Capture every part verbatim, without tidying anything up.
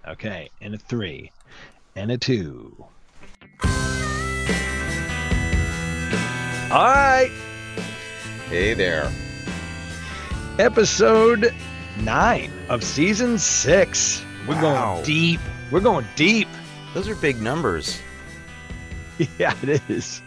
Okay, and a three, and a two. All right. Hey there. Episode nine of season six. We're Wow. going deep. We're going deep. Those are big numbers. Yeah, it is.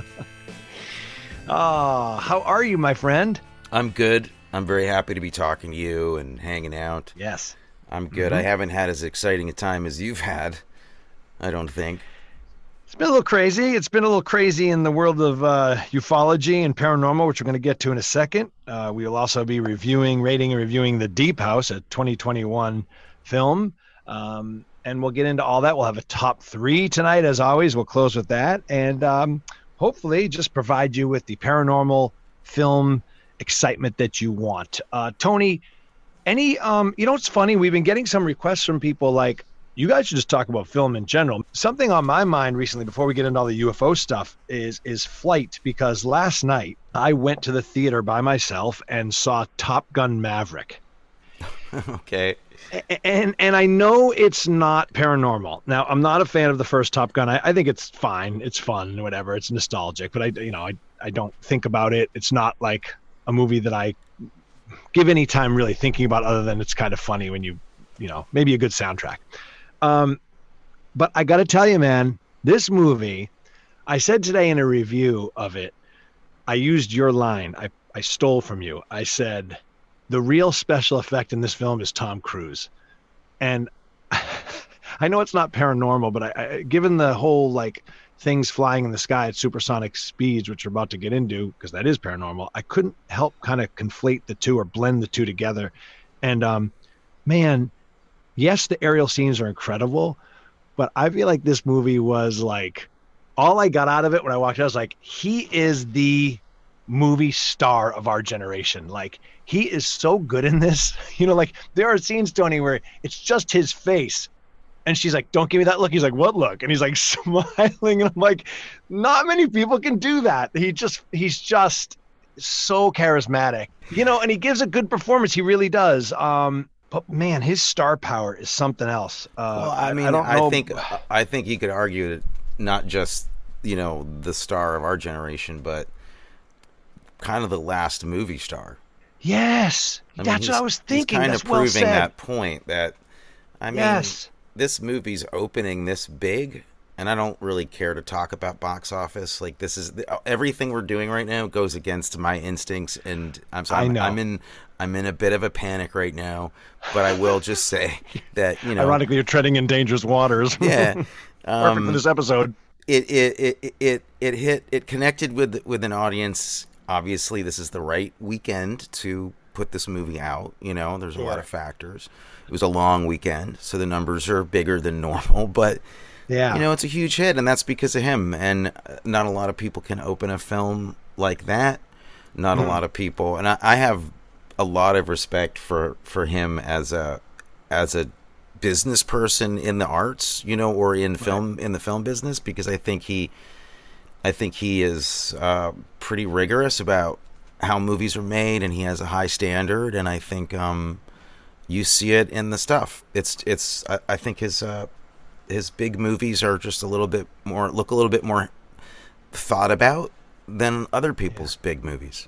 Ah, how are you, my friend? I'm good. I'm very happy to be talking to you and hanging out. Yes. I'm good. Mhm. I haven't had as exciting a time as you've had, I don't think. It's been a little crazy. It's been a little crazy in the world of uh, ufology and paranormal, which we're going to get to in a second. Uh, we will also be reviewing, rating, and reviewing The Deep House, a twenty twenty-one film. Um, and we'll get into all that. We'll have a top three tonight, as always. We'll close with that. And um, hopefully just provide you with the paranormal film excitement that you want. Uh, Tony, any, um, you know, it's funny. We've been getting some requests from people like, you guys should just talk about film in general. Something on my mind recently, before we get into all the U F O stuff, is is Flight, because last night I went to the theater by myself and saw Top Gun Maverick. Okay. A- And and I know it's not paranormal. Now, I'm not a fan of the first Top Gun. I, I think it's fine. It's fun, whatever. It's nostalgic, but I you know I I don't think about it. It's not like a movie that I give any time really thinking about, other than it's kind of funny when you you know maybe a good soundtrack. Um, but I got to tell you, man, this movie, I said today in a review of it, I used your line. I, I stole from you. I said, the real special effect in this film is Tom Cruise. And I know it's not paranormal, but I, I, given the whole like things flying in the sky at supersonic speeds, which we're about to get into, because that is paranormal, I couldn't help kind of conflate the two or blend the two together. And um, man, yes, the aerial scenes are incredible, but I feel like this movie was like, all I got out of it when I walked out, I was like, he is the movie star of our generation. Like, he is so good in this. You know, like, there are scenes, Tony, where it's just his face. And she's like, don't give me that look. He's like, what look? And he's like smiling. And I'm like, not many people can do that. He just, he's just so charismatic, you know, and he gives a good performance. He really does. Um, But man, his star power is something else. Uh, Well, I mean, I, I, don't know. think I think you could argue that not just, you know, the star of our generation, but kind of the last movie star. Yes, I mean, that's what he's- I was thinking. He's kind That's of well proving said. that point that, I mean, Yes. this movie's opening this big, and I don't really care to talk about box office. Like, this is everything we're doing right now goes against my instincts, and I'm sorry, I I'm, know. I'm in I'm in a bit of a panic right now. But I will just say that, you know, Ironically, you're treading in dangerous waters. yeah, Perfect um, for this episode. it it, it it it hit it connected with with an audience. Obviously, this is the right weekend to put this movie out. You know, there's a lot Yeah. of factors. It was a long weekend, so the numbers are bigger than normal, but Yeah. you know, it's a huge hit, and that's because of him. And not a lot of people can open a film like that. Not Mm. a lot of people, and I, I have a lot of respect for, for him as a as a business person in the arts, you know, or in film in the film business, because I think he, I think he is uh, pretty rigorous about how movies are made, and he has a high standard, and I think um, you see it in the stuff. It's it's I, I think his. Uh, his big movies are just a little bit more look a little bit more thought about than other people's yeah. big movies.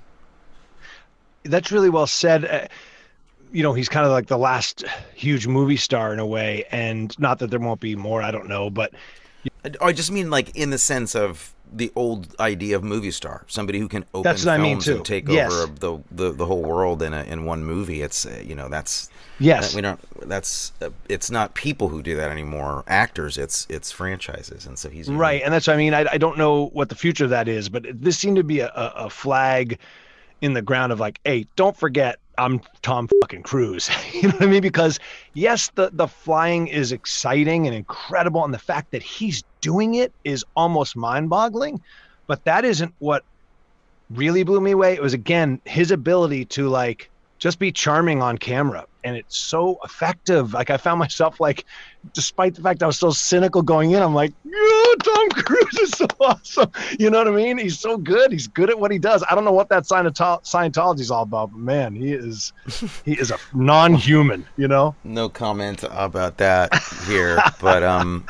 That's really well said. Uh, you know, he's kind of like the last huge movie star in a way, and not that there won't be more, I don't know, but I just mean like in the sense of the old idea of movie star, somebody who can open that's what films I mean too. and take Yes. over the, the the whole world in a in one movie. It's uh, you know that's yes we don't that's uh, it's not people who do that anymore, actors. It's it's franchises, and so he's unique. Right, and that's what I mean. I, I don't know what the future of that is, but this seemed to be a, a, a flag in the ground of like, hey, don't forget I'm Tom fucking Cruise. You know what I mean? Because yes, the the flying is exciting and incredible, and the fact that he's doing it is almost mind-boggling. But that isn't what really blew me away. It was, again, his ability to like just be charming on camera and it's so effective. Like I found myself like, despite the fact I was so cynical going in, I'm like, oh, Tom Cruise is so awesome. You know what I mean? He's so good. He's good at what he does. I don't know what that Scientology is all about, but man, he is he is a non-human. You know? No comment about that here, but um,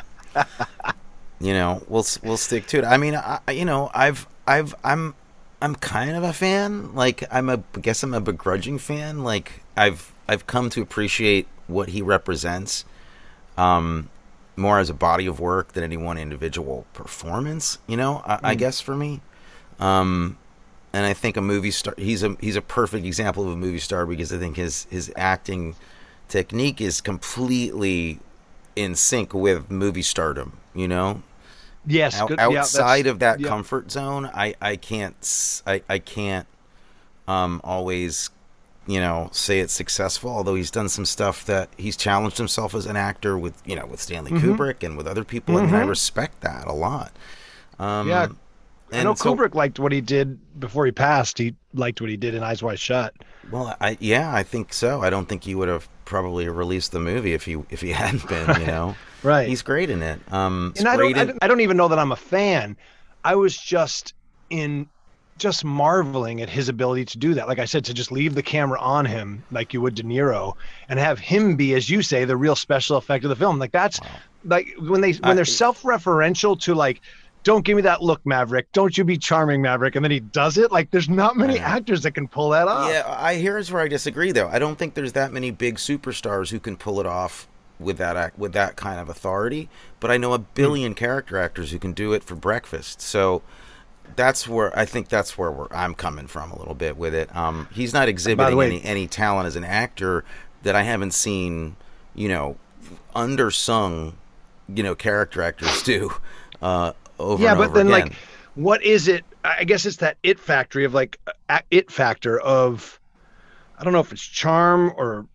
you know, we'll we'll stick to it. I mean, I, you know, I've I've I'm. I'm kind of a fan. Like I'm a I guess I'm a begrudging fan. Like I've I've come to appreciate what he represents um, more as a body of work than any one individual performance. You know, I, mm. I guess for me, um, and I think a movie star. He's a he's a perfect example of a movie star because I think his his acting technique is completely in sync with movie stardom. You know. Yes, Out, good. outside yeah, of that yeah. comfort zone, I, I can't I, I can't um, always, you know, say it's successful. Although he's done some stuff that he's challenged himself as an actor with, you know, with Stanley mm-hmm. Kubrick and with other people. Mm-hmm. I mean, I respect that a lot. Um, yeah, and I know so, Kubrick liked what he did before he passed. He liked what he did in Eyes Wide Shut. Well, I yeah, I think so. I don't think he would have probably released the movie if he if he hadn't been, right. you know. Right. He's great in it. Um, and I don't, in... I don't I don't even know that I'm a fan. I was just in just marveling at his ability to do that. Like I said, to just leave the camera on him like you would De Niro and have him be, as you say, the real special effect of the film. Like that's wow. like when they when they're I, self-referential to like, don't give me that look, Maverick. Don't you be charming, Maverick. And then he does it. Like there's not many actors that can pull that off. Yeah, I here's where I disagree though. I don't think there's that many big superstars who can pull it off with that act, with that kind of authority, but I know a billion mm. character actors who can do it for breakfast. So that's where I think that's where we're, I'm coming from a little bit with it. Um, he's not exhibiting way, any any talent as an actor that I haven't seen, you know, undersung, you know, character actors do uh, over yeah, and but over then again. Like, what is it? I guess it's that it factory of like uh, it factor of, I don't know if it's charm or.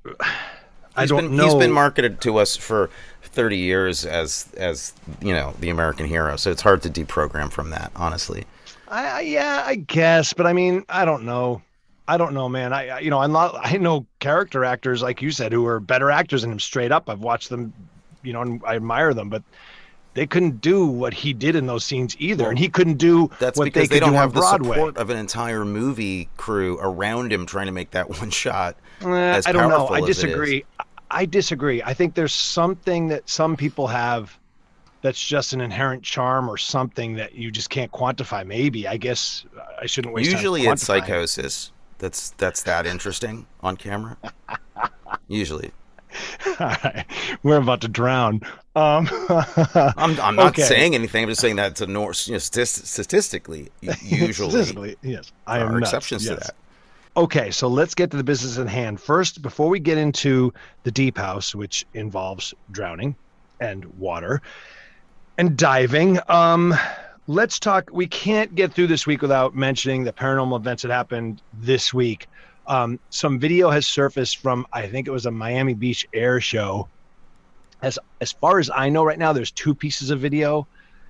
I He's don't been, know. He's been marketed to us for thirty years as, as you know, the American hero. So it's hard to deprogram from that, honestly. I, I yeah, I guess, but I mean, I don't know. I don't know, man. I, I you know, I'm not. I know character actors like you said who are better actors than him. Straight up, I've watched them, you know, and I admire them, but they couldn't do what he did in those scenes either, well, and he couldn't do that's what because they, they could don't do have on the Broadway. Support of an entire movie crew around him trying to make that one shot. Uh, as I don't know. powerful I as disagree. it is. I disagree. I think there's something that some people have that's just an inherent charm or something that you just can't quantify. Maybe. I guess I shouldn't waste Usually time it's psychosis. That's that's that interesting on camera. Usually. All right. We're about to drown. Um, I'm, I'm not okay. saying anything. I'm just saying that it's a nor- you know, statist- statistically, usually, statistically, yes. I there am are nuts. exceptions yes. to that. Okay, so let's get to the business at hand. First, before we get into the deep house, which involves drowning and water and diving, um, let's talk. We can't get through this week without mentioning the paranormal events that happened this week. Um, some video has surfaced from, I think it was a Miami Beach air show. As as far as I know right now, there's two pieces of video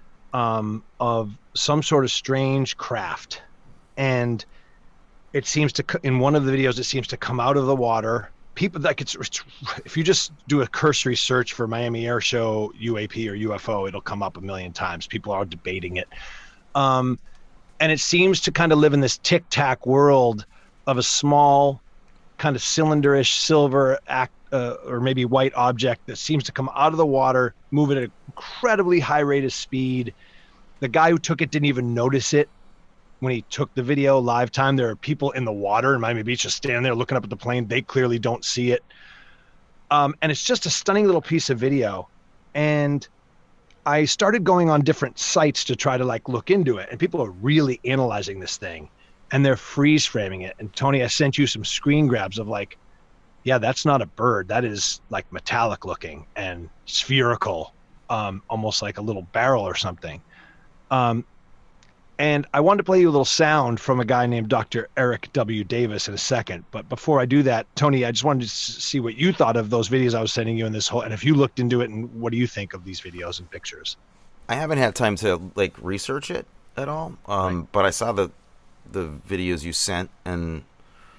um, of some sort of strange craft. And it seems to, in one of the videos, it seems to come out of the water. People, like it's, it's if you just do a cursory search for Miami Air Show U A P or U F O, it'll come up a million times. People are debating it. Um, and it seems to kind of live in this tic-tac world of a small, kind of cylinderish silver act, uh, or maybe white object that seems to come out of the water, move at an incredibly high rate of speed. The guy who took it didn't even notice it. When he took the video live time, there are people in the water in Miami Beach just standing there looking up at the plane. They clearly don't see it. Um, and it's just a stunning little piece of video. And I started going on different sites to try to like look into it. And people are really analyzing this thing and they're freeze framing it. And Tony, I sent you some screen grabs of like, yeah, that's not a bird. That is like metallic looking and spherical, um, almost like a little barrel or something. Um, And I wanted to play you a little sound from a guy named Doctor Eric W. Davis in a second. But before I do that, Tony, I just wanted to see what you thought of those videos I was sending you in this whole, and if you looked into it, and what do you think of these videos and pictures? I haven't had time to like research it at all, um, right. but I saw the the videos you sent, and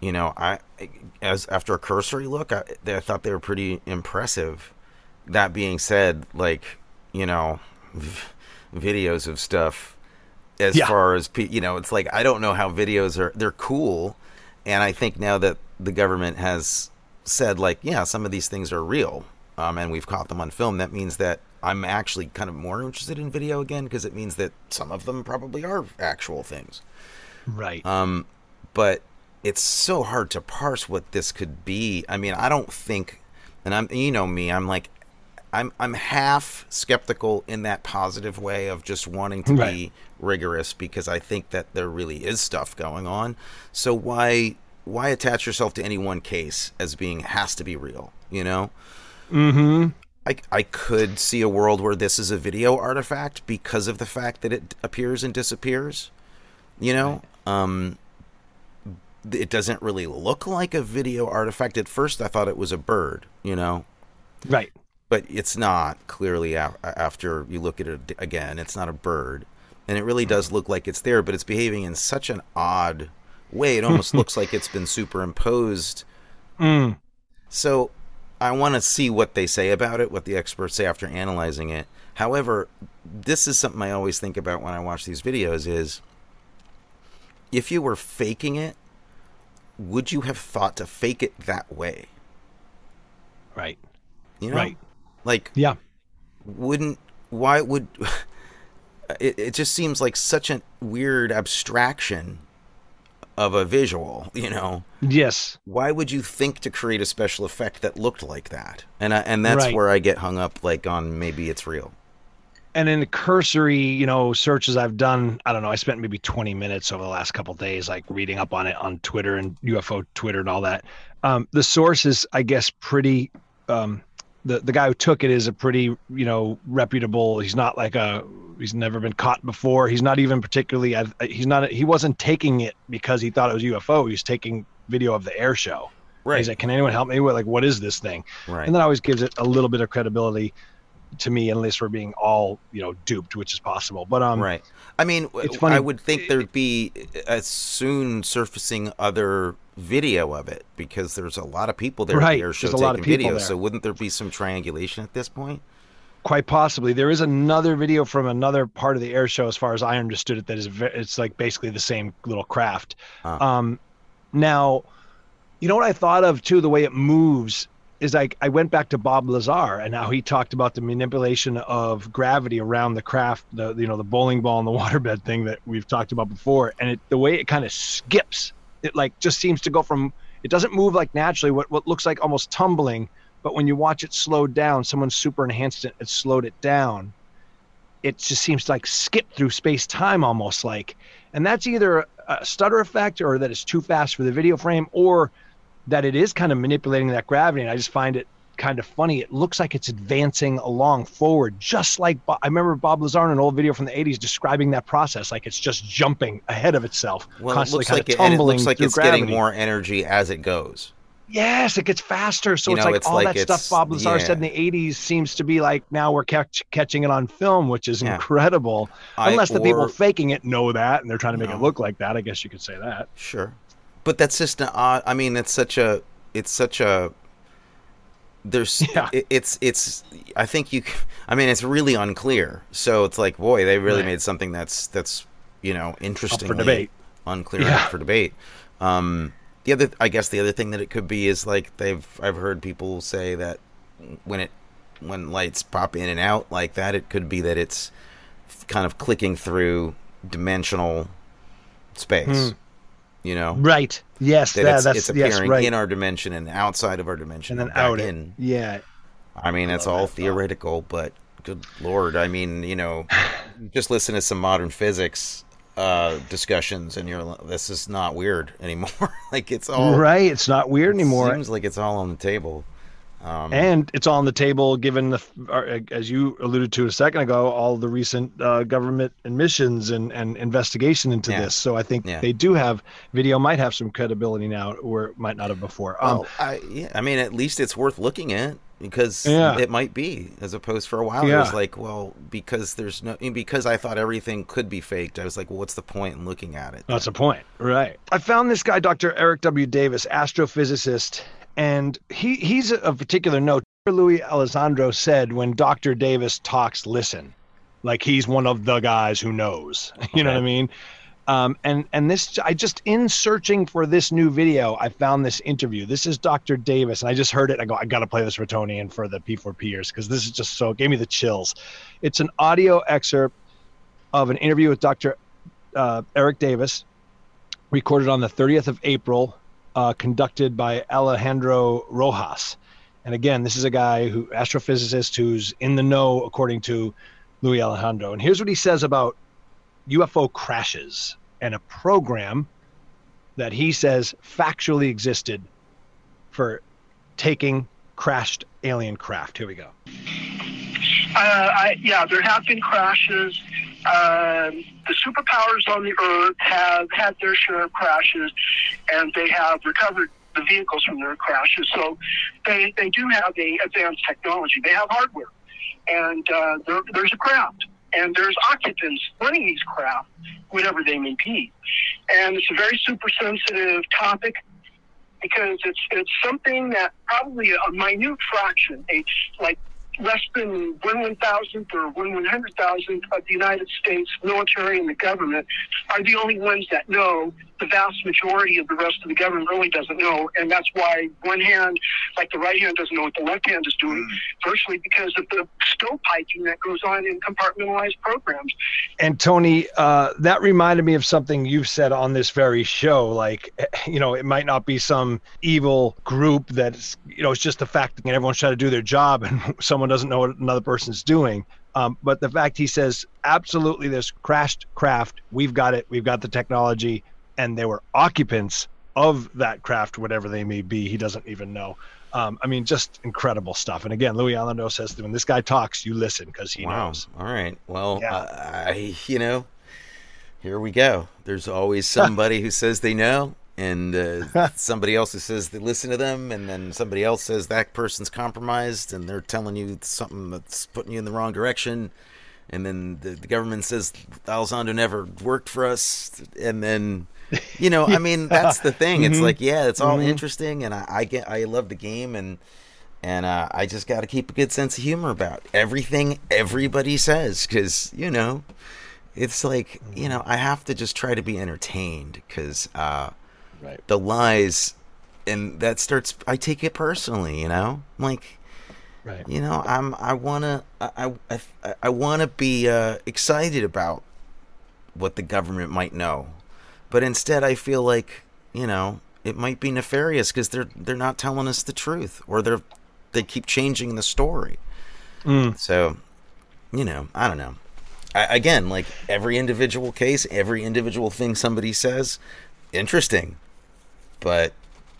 you know, I as after a cursory look, I, I thought they were pretty impressive. That being said, like, you know, v- videos of stuff as Yeah. far as pe- you know, it's like I don't know how videos are. They're cool, and I think now that the government has said, like, yeah, some of these things are real, um, and we've caught them on film, that means that I'm actually kind of more interested in video again, because it means that some of them probably are actual things. Right. Um, but it's so hard to parse what this could be. I mean, I don't think, and I'm, you know me, I'm like, I'm, I'm half skeptical in that positive way of just wanting to Right. be rigorous, because I think that there really is stuff going on. So why, why attach yourself to any one case as being has to be real? You know? Mm-hmm. I, I could see a world where this is a video artifact because of the fact that it appears and disappears. You know, right. um, it doesn't really look like a video artifact. At first, I thought it was a bird. You know, right? But it's not. Clearly, after you look at it again, it's not a bird, and it really does look like it's there. But it's behaving in such an odd way. It almost looks like it's been superimposed. Mm. So I want to see what they say about it, what the experts say after analyzing it. However, this is something I always think about when I watch these videos is, if you were faking it, would you have thought to fake it that way? Right. You know? Right. Like, yeah. Wouldn't, why would, it, it just seems like such a weird abstraction of a visual, you know? Yes. Why would you think to create a special effect that looked like that? And I, and that's right. where I get hung up, like, on maybe it's real. And in the cursory, you know, searches I've done, I don't know, I spent maybe twenty minutes over the last couple of days, like reading up on it on Twitter and U F O Twitter and all that. Um, the source is, I guess, pretty, um, the, the guy who took it is a pretty, you know, reputable. He's not like a, he's never been caught before. He's not even particularly, he's not, he wasn't taking it because he thought it was U F O. He was taking video of the air show. Right. He's like, can anyone help me with, like, what is this thing? Right. And that always gives it a little bit of credibility to me, unless we're being all, you know, duped, which is possible. But um, right. I mean, it's funny. I would think there'd be as soon surfacing other video of it, because there's a lot of people there right. at the air show there's a lot taking of people videos. there. So wouldn't there be some triangulation at this point? Quite possibly. There is another video from another part of the air show, as far as I understood it, that is ve- it's like basically the same little craft. Huh. Um, now, you know what I thought of too, the way it moves. Is like I went back to Bob Lazar and how he talked about the manipulation of gravity around the craft, the you know the bowling ball and the waterbed thing that we've talked about before, and it, the way it kind of skips, it like just seems to go from, it doesn't move like naturally, what what looks like almost tumbling, but when you watch it slowed down, someone super enhanced it and slowed it down, it just seems to like skip through space time almost like, and that's either a stutter effect or that it's too fast for the video frame, or that it is kind of manipulating that gravity. And I just find it kind of funny. It looks like it's advancing along forward, just like Bob, I remember Bob Lazar in an old video from the eighties describing that process, like it's just jumping ahead of itself, well, constantly it kind like of it, tumbling and it looks like through it's gravity. getting more energy as it goes. Yes, it gets faster. So you it's know, like it's all like that stuff Bob Lazar yeah. said in the eighties seems to be like now we're catch, catching it on film, which is yeah. incredible. I, Unless the or, people faking it know that and they're trying to make no. it look like that. I guess you could say that. Sure. But that's just an odd, I mean, it's such a, it's such a, there's, yeah. it, it's, it's, I think you, I mean, it's really unclear. So it's like, boy, they really right. made something that's, that's, you know, interestingly up for debate. unclear yeah. for debate. Um, the other, I guess the other thing that it could be is like, they've, I've heard people say that when it, when lights pop in and out like that, it could be that it's kind of clicking through dimensional space. Mm. You know, right? Yes, that that, it's, that's it's appearing yes, right. in our dimension and outside of our dimension, and then and out in. It. Yeah, I mean, I it's all theoretical, thought. But good lord, I mean, you know, just listen to some modern physics uh, discussions, and you're this is not weird anymore. Like it's all right. It's not weird it anymore. Seems like it's all on the table. Um, and it's on the table, given the, as you alluded to a second ago, all the recent uh, government admissions and, and investigation into yeah. this. So I think yeah. they do have, video might have some credibility now, or it might not have before. Well, um, I, yeah, I mean, at least it's worth looking at. because Yeah. it might be, as opposed for a while Yeah. it was like, well, because there's no, because I thought everything could be faked, I was like, well, what's the point in looking at it? That's a point, right? I found this guy, Doctor Eric W. Davis, astrophysicist, and he he's a particular note. Louis Alessandro said, when Doctor Davis talks, listen, like he's one of the guys who knows. You know Okay. what I mean? Um, and and this, I just, in searching for this new video, I found this interview. This is Doctor Davis, and I just heard it. I go, I got to play this for Tony and for the P four Pers, because this is just so, it gave me the chills. It's an audio excerpt of an interview with Doctor Uh, Eric Davis, recorded on the thirtieth of April, uh, conducted by Alejandro Rojas. And again, this is a guy who, astrophysicist, who's in the know, according to Louis Alejandro. And here's what he says about U F O crashes and a program that he says factually existed for taking crashed alien craft. Here we go. Uh, I, yeah, there have been crashes. Um, the superpowers on the Earth have had their share of crashes, and they have recovered the vehicles from their crashes. So they, they do have a advanced technology. They have hardware, and uh, there, there's a craft, and there's occupants running these craft, whatever they may be. And it's a very super sensitive topic, because it's it's something that probably a minute fraction, a like less than one one thousandth or one one hundred thousandth of the United States military and the government are the only ones that know. The vast majority of the rest of the government really doesn't know, and that's why one hand, like the right hand, doesn't know what the left hand is doing, mm. virtually because of the stovepiping that goes on in compartmentalized programs. And Tony, uh, that reminded me of something you've said on this very show. Like, you know, it might not be some evil group that's, you know, it's just the fact that everyone's trying to do their job and someone doesn't know what another person's doing. Um, but the fact he says, absolutely, there's crashed craft. We've got it. We've got the technology. And they were occupants of that craft, whatever they may be. He doesn't even know. Um, I mean, just incredible stuff. And again, Louis Alejandro says that when this guy talks, you listen, because he wow. knows. All right. Well, yeah. uh, I, you know, here we go. There's always somebody who says they know, and uh, somebody else who says they listen to them, and then somebody else says that person's compromised, and they're telling you something that's putting you in the wrong direction. And then the, the government says Alessandro never worked for us, and then, you know, I mean, that's the thing. Mm-hmm. It's like, yeah, it's all mm-hmm. interesting, and I, I get, I love the game, and and uh, I just got to keep a good sense of humor about everything everybody says, because, you know, it's like, you know, I have to just try to be entertained, because uh, right. the lies, and that starts, I take it personally, you know, I'm like. Right. You know, I'm. I wanna. I. I, I wanna be uh, excited about what the government might know, but instead, I feel like, you know, it might be nefarious because they're they're not telling us the truth, or they're they keep changing the story. Mm. So, you know, I don't know. I, again, like every individual case, every individual thing somebody says, interesting, but.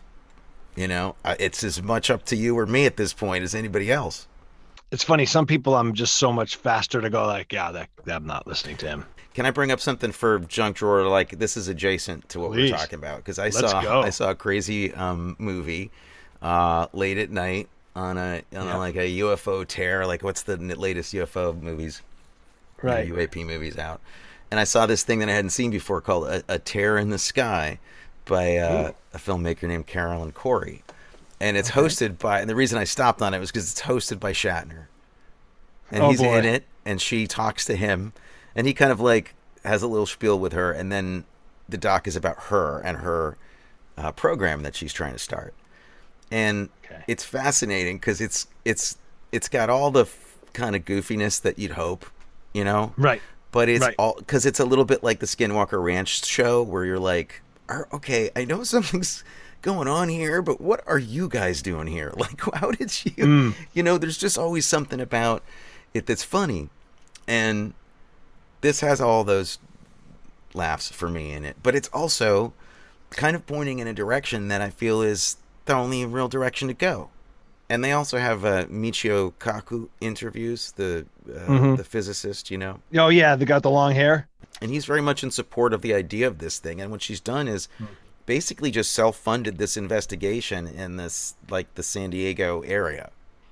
You know, it's as much up to you or me at this point as anybody else. It's funny. Some people, I'm just so much faster to go like, yeah, that, I'm not listening to him. Can I bring up something for Junk Drawer? Like, this is adjacent to what Please. we're talking about, because I Let's saw go. I saw a crazy um, movie uh, late at night on a on yeah. a, like a U F O tear. Like, what's the latest U F O movies? Right, you know, U A P movies out. And I saw this thing that I hadn't seen before called A, a Tear in the Sky by uh, a filmmaker named Carolyn Corey. And it's okay. hosted by, and the reason I stopped on it was because it's hosted by Shatner. And oh, he's boy. in it, and she talks to him, and he kind of like has a little spiel with her, and then the doc is about her and her uh, program that she's trying to start. And okay. it's fascinating because it's it's it's got all the f- kind of goofiness that you'd hope, you know? Right. But it's right. all, because it's a little bit like the Skinwalker Ranch show where you're like, okay, I know something's going on here, but what are you guys doing here? Like, how did you, mm. you know, there's just always something about it that's funny. And this has all those laughs for me in it, but it's also kind of pointing in a direction that I feel is the only real direction to go. And they also have uh, Michio Kaku interviews, the uh, mm-hmm. the physicist, you know. Oh, yeah, they got the long hair. And he's very much in support of the idea of this thing. And what she's done is mm. basically just self-funded this investigation in this, like, the San Diego area.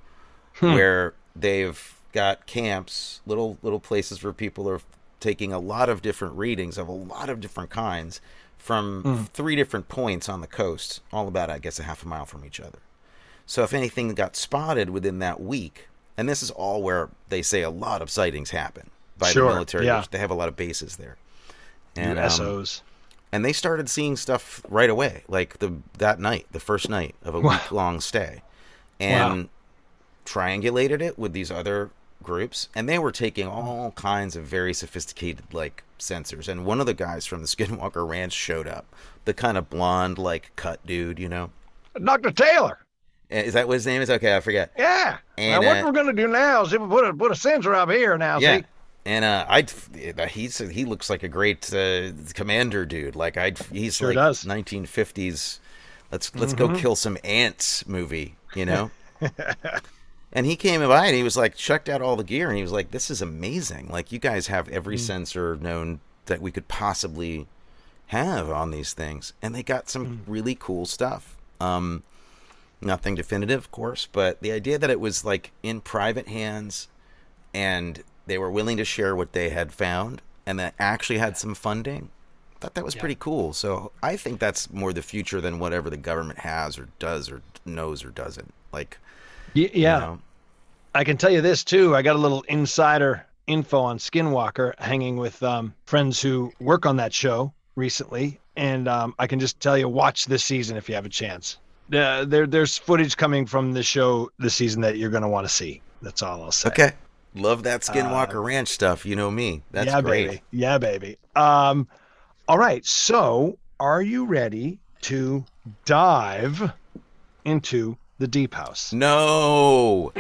Hmm. where they've got camps, little little places where people are taking a lot of different readings of a lot of different kinds from Hmm. three different points on the coast, all about, I guess, a half a mile from each other. So if anything got spotted within that week, and this is all where they say a lot of sightings happen by Sure, the military, yeah. which they have a lot of bases there. And, um, U S Os. and they started seeing stuff right away, like the that night, the first night of a Wow. week-long stay. And Wow. triangulated it with these other groups, and they were taking all kinds of very sophisticated like sensors. And one of the guys from the Skinwalker Ranch showed up, the kind of blonde like cut dude, you know. Doctor Taylor. Is that what his name is? Okay, I forget. Yeah. And, now what uh, we're gonna do now is if we put a put a sensor up here now. Yeah. See. And uh, I, he said he looks like a great uh, commander dude. Like I, he's Sure like does. nineteen fifties. Let's let's Mm-hmm. go kill some ants movie, you know. And he came by and he was like, checked out all the gear, and he was like, this is amazing. Like, you guys have every Mm. sensor known that we could possibly have on these things. And they got some Mm. really cool stuff. Um, nothing definitive, of course, but the idea that it was like in private hands and they were willing to share what they had found and that actually had some funding, I thought that was Yeah. pretty cool. So I think that's more the future than whatever the government has or does or knows or doesn't. Like, Y- yeah. you know, I can tell you this too. I got a little insider info on Skinwalker, hanging with um, friends who work on that show recently, and um, I can just tell you, watch this season if you have a chance. Uh, there, there's footage coming from the show this season that you're going to want to see. That's all I'll say. okay. Love that Skinwalker Ranch stuff. You know me. That's yeah, great. baby. Yeah, baby. Um, all right. So, are you ready to dive into the Deep House? No.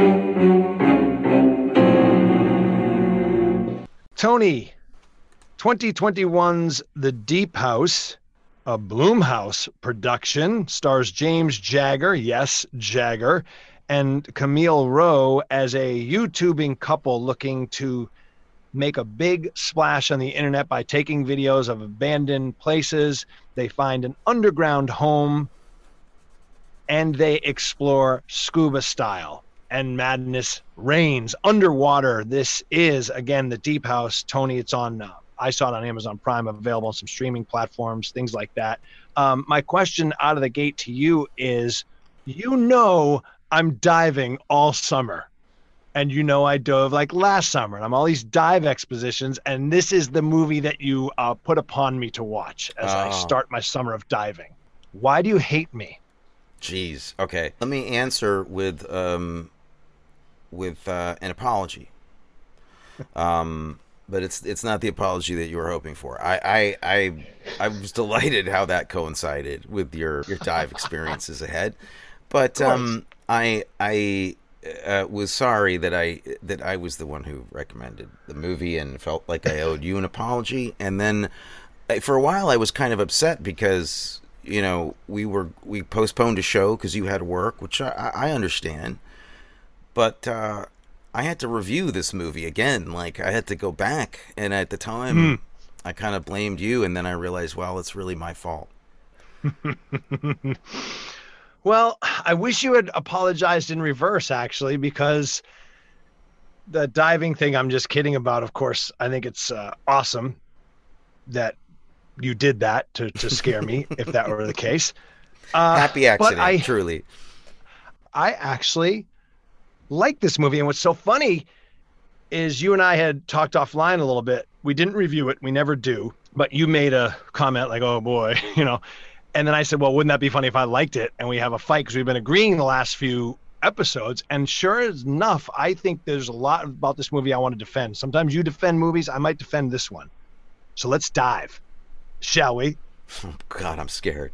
Tony, twenty twenty-one's The Deep House, a Blumhouse production, stars James Jagger, yes, Jagger, and Camille Rowe as a YouTubing couple looking to make a big splash on the internet by taking videos of abandoned places. They find an underground home and they explore scuba style, and madness reigns underwater. This is, again, The Deep House. Tony, it's on, uh, I saw it on Amazon Prime, available on some streaming platforms, things like that. Um, my question out of the gate to you is, you know I'm diving all summer. And you know I dove like last summer, and I'm all these dive expositions, and this is the movie that you uh, put upon me to watch as I Oh. start my summer of diving. Why do you hate me? Jeez. Okay. Let me answer with um with uh, an apology. Um but it's it's not the apology that you were hoping for. I I I, I was delighted how that coincided with your your dive experiences ahead. But um I I uh, was sorry that I that I was the one who recommended the movie and felt like I owed you an apology. And then I- for a while I was kind of upset because, you know, we were we postponed a show because you had work, which I, I understand. But uh, I had to review this movie again. Like, I had to go back, and at the time, Hmm. I kind of blamed you, and then I realized, well, it's really my fault. Well, I wish you had apologized in reverse, actually, because the diving thing I'm just kidding about. Of course, I think it's uh, awesome that you did that to, to scare me, if that were the case. Uh, Happy accident, but I, truly. I actually like this movie. And what's so funny is you and I had talked offline a little bit. We didn't review it. We never do. But you made a comment like, oh, boy, you know. And then I said, well, wouldn't that be funny if I liked it? And we have a fight because we've been agreeing the last few episodes. And sure enough, I think there's a lot about this movie I want to defend. Sometimes you defend movies. I might defend this one. So let's dive, shall we? Oh, God, I'm scared.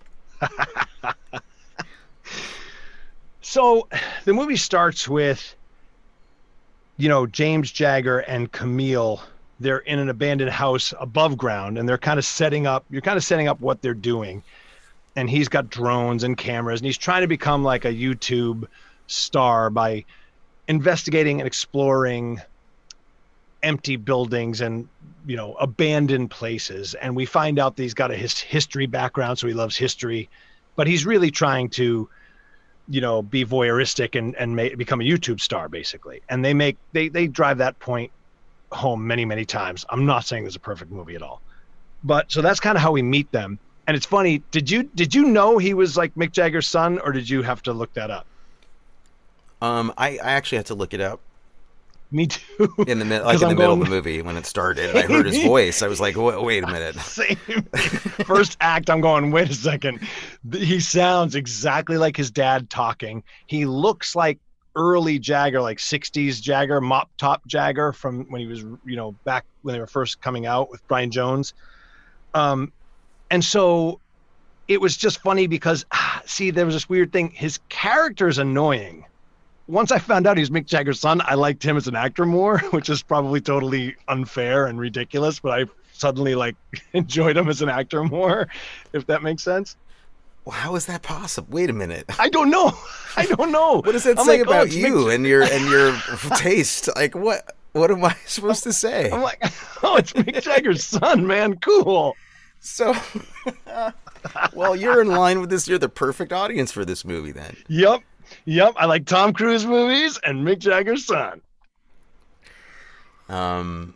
So the movie starts with, you know, James Jagger and Camille. They're in an abandoned house above ground, and they're kind of setting up, you're kind of setting up what they're doing. And he's got drones and cameras, and he's trying to become like a YouTube star by investigating and exploring empty buildings and, you know, abandoned places. And we find out that he's got a his history background, so he loves history, but he's really trying to you know, be voyeuristic and and may, become a YouTube star basically. And they make they they drive that point home many many times. I'm not saying it's a perfect movie at all, but so that's kind of how we meet them. And it's funny. Did you did you know he was like Mick Jagger's son, or did you have to look that up? Um, I, I actually had to look it up. Me too. In the mid, like in the I'm middle going, of the movie when it started, and I heard his voice. I was like, wait, wait a minute. Same. First act, I'm going, wait a second. He sounds exactly like his dad talking. He looks like early Jagger, like sixties Jagger, mop top Jagger from when he was, you know, back when they were first coming out with Brian Jones. Um, and so it was just funny because, ah, see, there was this weird thing. His character's annoying. Once I found out he was Mick Jagger's son, I liked him as an actor more, which is probably totally unfair and ridiculous, but I suddenly like enjoyed him as an actor more, if that makes sense. Well, how is that possible? Wait a minute. I don't know. I don't know. What does that I'm say like, about oh, you Mick... and your and your taste? Like what what am I supposed to say? I'm like, oh, it's Mick Jagger's son, man. Cool. So well, you're in line with this. You're the perfect audience for this movie then. Yep. Yep, I like Tom Cruise movies and Mick Jagger's son. Um,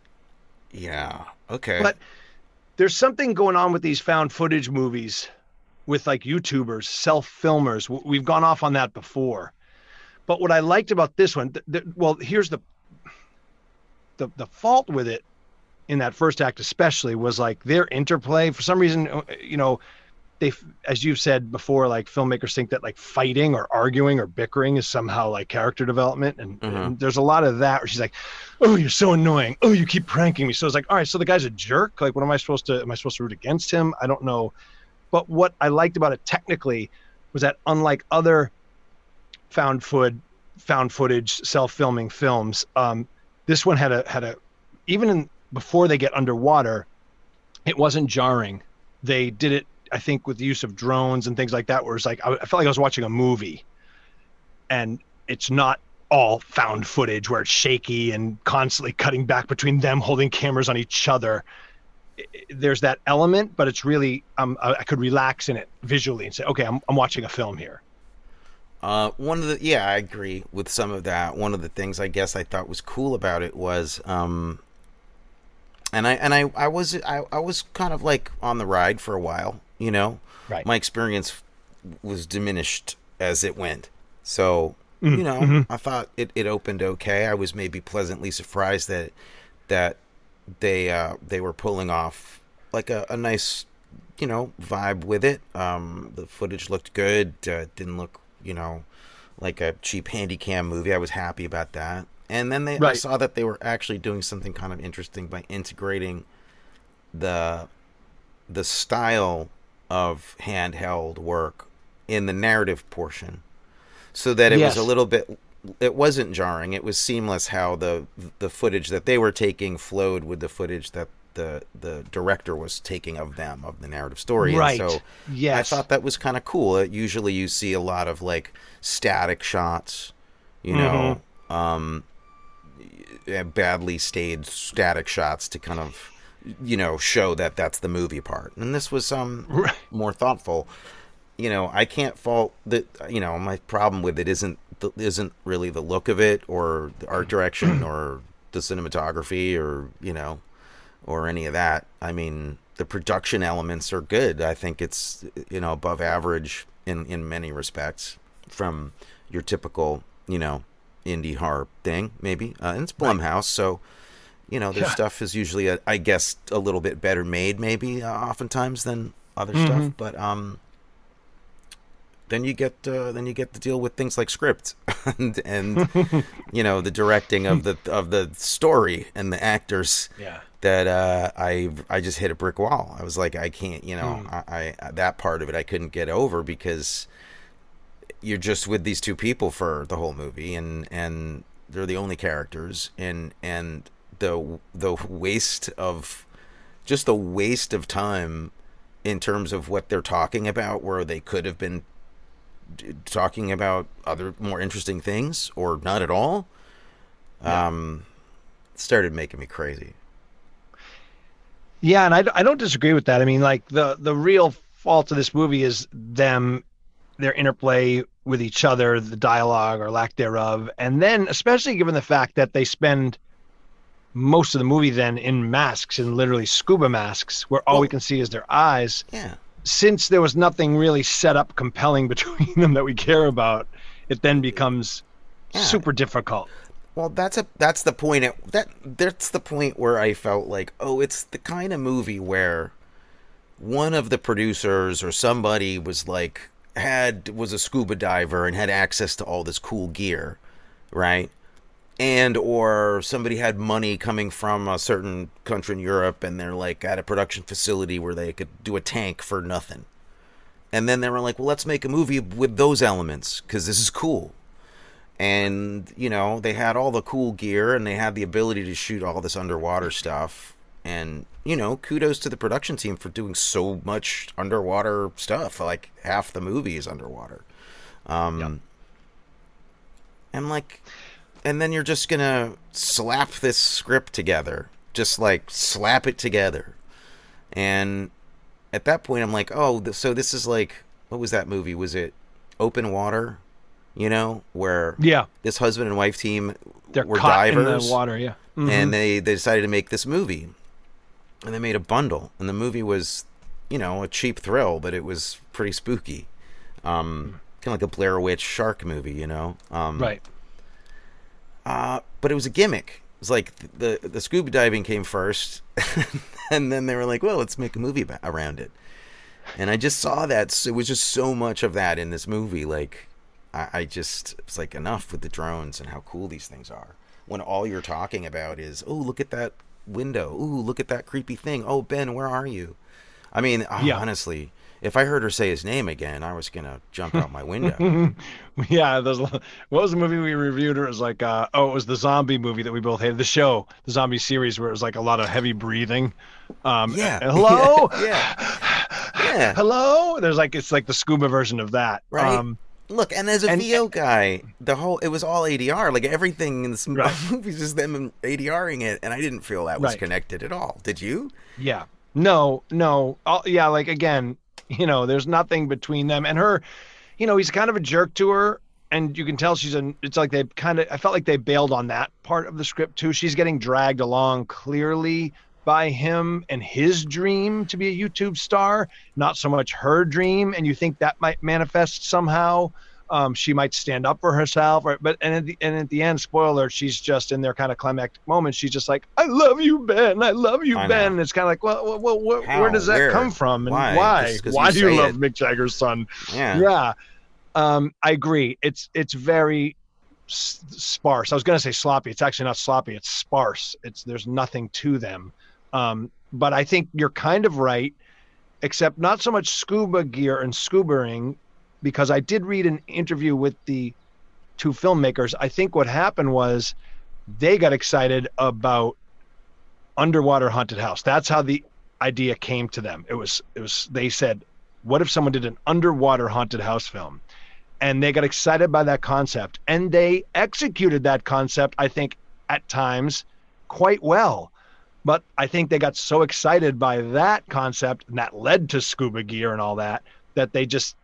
yeah, okay. But there's something going on with these found footage movies with like YouTubers, self-filmers. We've gone off on that before. But what I liked about this one, th- th- well, here's the, the the fault with it in that first act especially was like their interplay. For some reason, you know, they, as you've said before, like filmmakers think that like fighting or arguing or bickering is somehow like character development. And, mm-hmm. and there's a lot of that where she's like, oh, you're so annoying. Oh, you keep pranking me. So it's like, all right, so the guy's a jerk. Like, what am I supposed to, am I supposed to root against him? I don't know. But what I liked about it technically was that unlike other found food, found footage, self-filming films, um, this one had a, had a, even in, before they get underwater, it wasn't jarring. They did it, I think, with the use of drones and things like that, where it's like, I, I felt like I was watching a movie, and it's not all found footage where it's shaky and constantly cutting back between them holding cameras on each other. There's that element, but it's really, um, I, I could relax in it visually and say, okay, I'm, I'm watching a film here. Uh, one of the, yeah, I agree with some of that. One of the things I guess I thought was cool about it was, um, and I, and I, I was, I, I was kind of like on the ride for a while, you know, right. My experience was diminished as it went. So, mm-hmm. you know, mm-hmm. I thought it, it opened okay. I was maybe pleasantly surprised that, that they, uh, they were pulling off like a, a nice, you know, vibe with it. Um, the footage looked good. Uh, didn't look, you know, like a cheap handycam movie. I was happy about that. And then they, right. I saw that they were actually doing something kind of interesting by integrating the the style of handheld work in the narrative portion, so that it yes. was a little bit. It wasn't jarring. It was seamless how the the footage that they were taking flowed with the footage that the the director was taking of them, of the narrative story. Right. And so yes. I thought that was kind of cool. Usually you see a lot of like static shots, you know, mm-hmm. um, badly staged static shots to kind of, you know, show that that's the movie part. And this was um right. more thoughtful. You know, I can't fault that. You know, my problem with it isn't isn't really the look of it or the art direction or the cinematography or, you know, or any of that. I mean, the production elements are good. I think it's, you know, above average in, in many respects from your typical, you know, indie horror thing, maybe. Uh, and it's Blumhouse, right. So, you know, their yeah. stuff is usually, a, I guess, a little bit better made, maybe, uh, oftentimes than other mm-hmm. stuff. But um, then you get uh, then you get to deal with things like script and, and you know, the directing of the of the story and the actors. Yeah. That uh, I I just hit a brick wall. I was like, I can't, you know, mm. I, I that part of it I couldn't get over because you're just with these two people for the whole movie, and, and they're the only characters, and and the the waste of just the waste of time in terms of what they're talking about, where they could have been talking about other more interesting things or not at all. Yeah. Um, started making me crazy. Yeah, and I, I don't disagree with that. I mean, like, the, the real fault of this movie is them, their interplay with each other, the dialogue or lack thereof. And then, especially given the fact that they spend most of the movie then in masks, in literally scuba masks, where all Well, we can see is their eyes. Yeah. Since there was nothing really set up compelling between them that we care about, it then becomes Yeah. super difficult. Well, that's a that's the point. At, that that's the point where I felt like, oh, it's the kind of movie where one of the producers or somebody was like had was a scuba diver and had access to all this cool gear, right? And or somebody had money coming from a certain country in Europe and they're like at a production facility where they could do a tank for nothing. And then they were like, well, let's make a movie with those elements because this is cool. And, you know, they had all the cool gear and they had the ability to shoot all this underwater stuff. And, you know, kudos to the production team for doing so much underwater stuff. Like half the movie is underwater. Um, Yep. And like, and then you're just going to slap this script together. Just like slap it together. And at that point, I'm like, oh, th- so this is like, what was that movie? Was it Open Water? You know, where Yeah. this husband and wife team They're were caught divers in the water. Yeah. Mhm. and they, they decided to make this movie. And they made a bundle. And the movie was, you know, a cheap thrill, but it was pretty spooky. Um, kind of like a Blair Witch shark movie, you know? Um, right. Uh, but it was a gimmick. It was like the, the scuba diving came first. And then they were like, well, let's make a movie about, around it. And I just saw that. So it was just so much of that in this movie. Like, I, I just, it's like enough with the drones and how cool these things are. When all you're talking about is, oh, look at that window. Ooh, look at that creepy thing. Oh, Ben, where are you? I mean, oh, Yeah. honestly, if I heard her say his name again, I was going to jump out my window. Yeah, there's what was the movie we reviewed? It was like uh oh, it was the zombie movie that we both hated. The show, the zombie series, where it was like a lot of heavy breathing. Um, Yeah. uh, hello. yeah. Yeah. Hello. There's like it's like the scuba version of that. Right. Um, Look, and as a and- V O guy, the whole it was all A D R. Like everything in this Right. movie is just them ADRing it, and I didn't feel that was Right. connected at all. Did you? Yeah. No, no. I'll, yeah, like again, you know, there's nothing between them and her. You know, he's kind of a jerk to her, and you can tell she's an. It's like they kind of. I felt like they bailed on that part of the script too. She's getting dragged along clearly by him and his dream to be a YouTube star, not so much her dream. And you think that might manifest somehow. Um, she might stand up for herself, or, but and at the and at the end, spoiler, she's just in their kind of climactic moment. She's just like, "I love you, Ben. I love you, I Ben." know. And it's kind of like, well, well, well where, How? where does that Where? come from, and Why? why? Just 'cause Why you do you say love it. Mick Jagger's son? Yeah. Yeah, um, I agree. It's it's very s- sparse. I was gonna say sloppy. It's actually not sloppy. It's sparse. It's there's nothing to them. Um, but I think you're kind of right, except not so much scuba gear and scubaing, because I did read an interview with the two filmmakers. I think what happened was they got excited about underwater haunted house. That's how the idea came to them. It was it was they said, what if someone did an underwater haunted house film? And they got excited by that concept, and they executed that concept, I think, at times quite well. But I think they got so excited by that concept, and that led to scuba gear and all that, that they just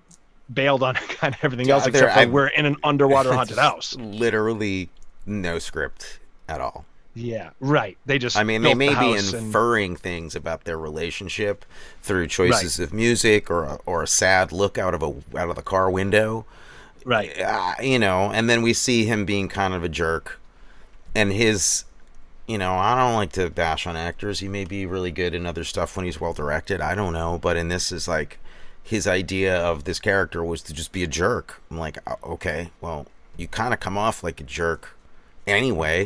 bailed on kind of everything Yeah, else, there- except that I- we're in an underwater haunted house. Literally no script at all. Yeah, right. They just I mean, they built may the be house and- inferring things about their relationship through choices of music or a, or a sad look out of a out of the car window. right. Uh, you know, and then we see him being kind of a jerk, and his, you know, I don't like to bash on actors. He may be really good in other stuff when he's well directed. I don't know, but in this is like his idea of this character was to just be a jerk. I'm like, uh, okay, well, you kind of come off like a jerk anyway.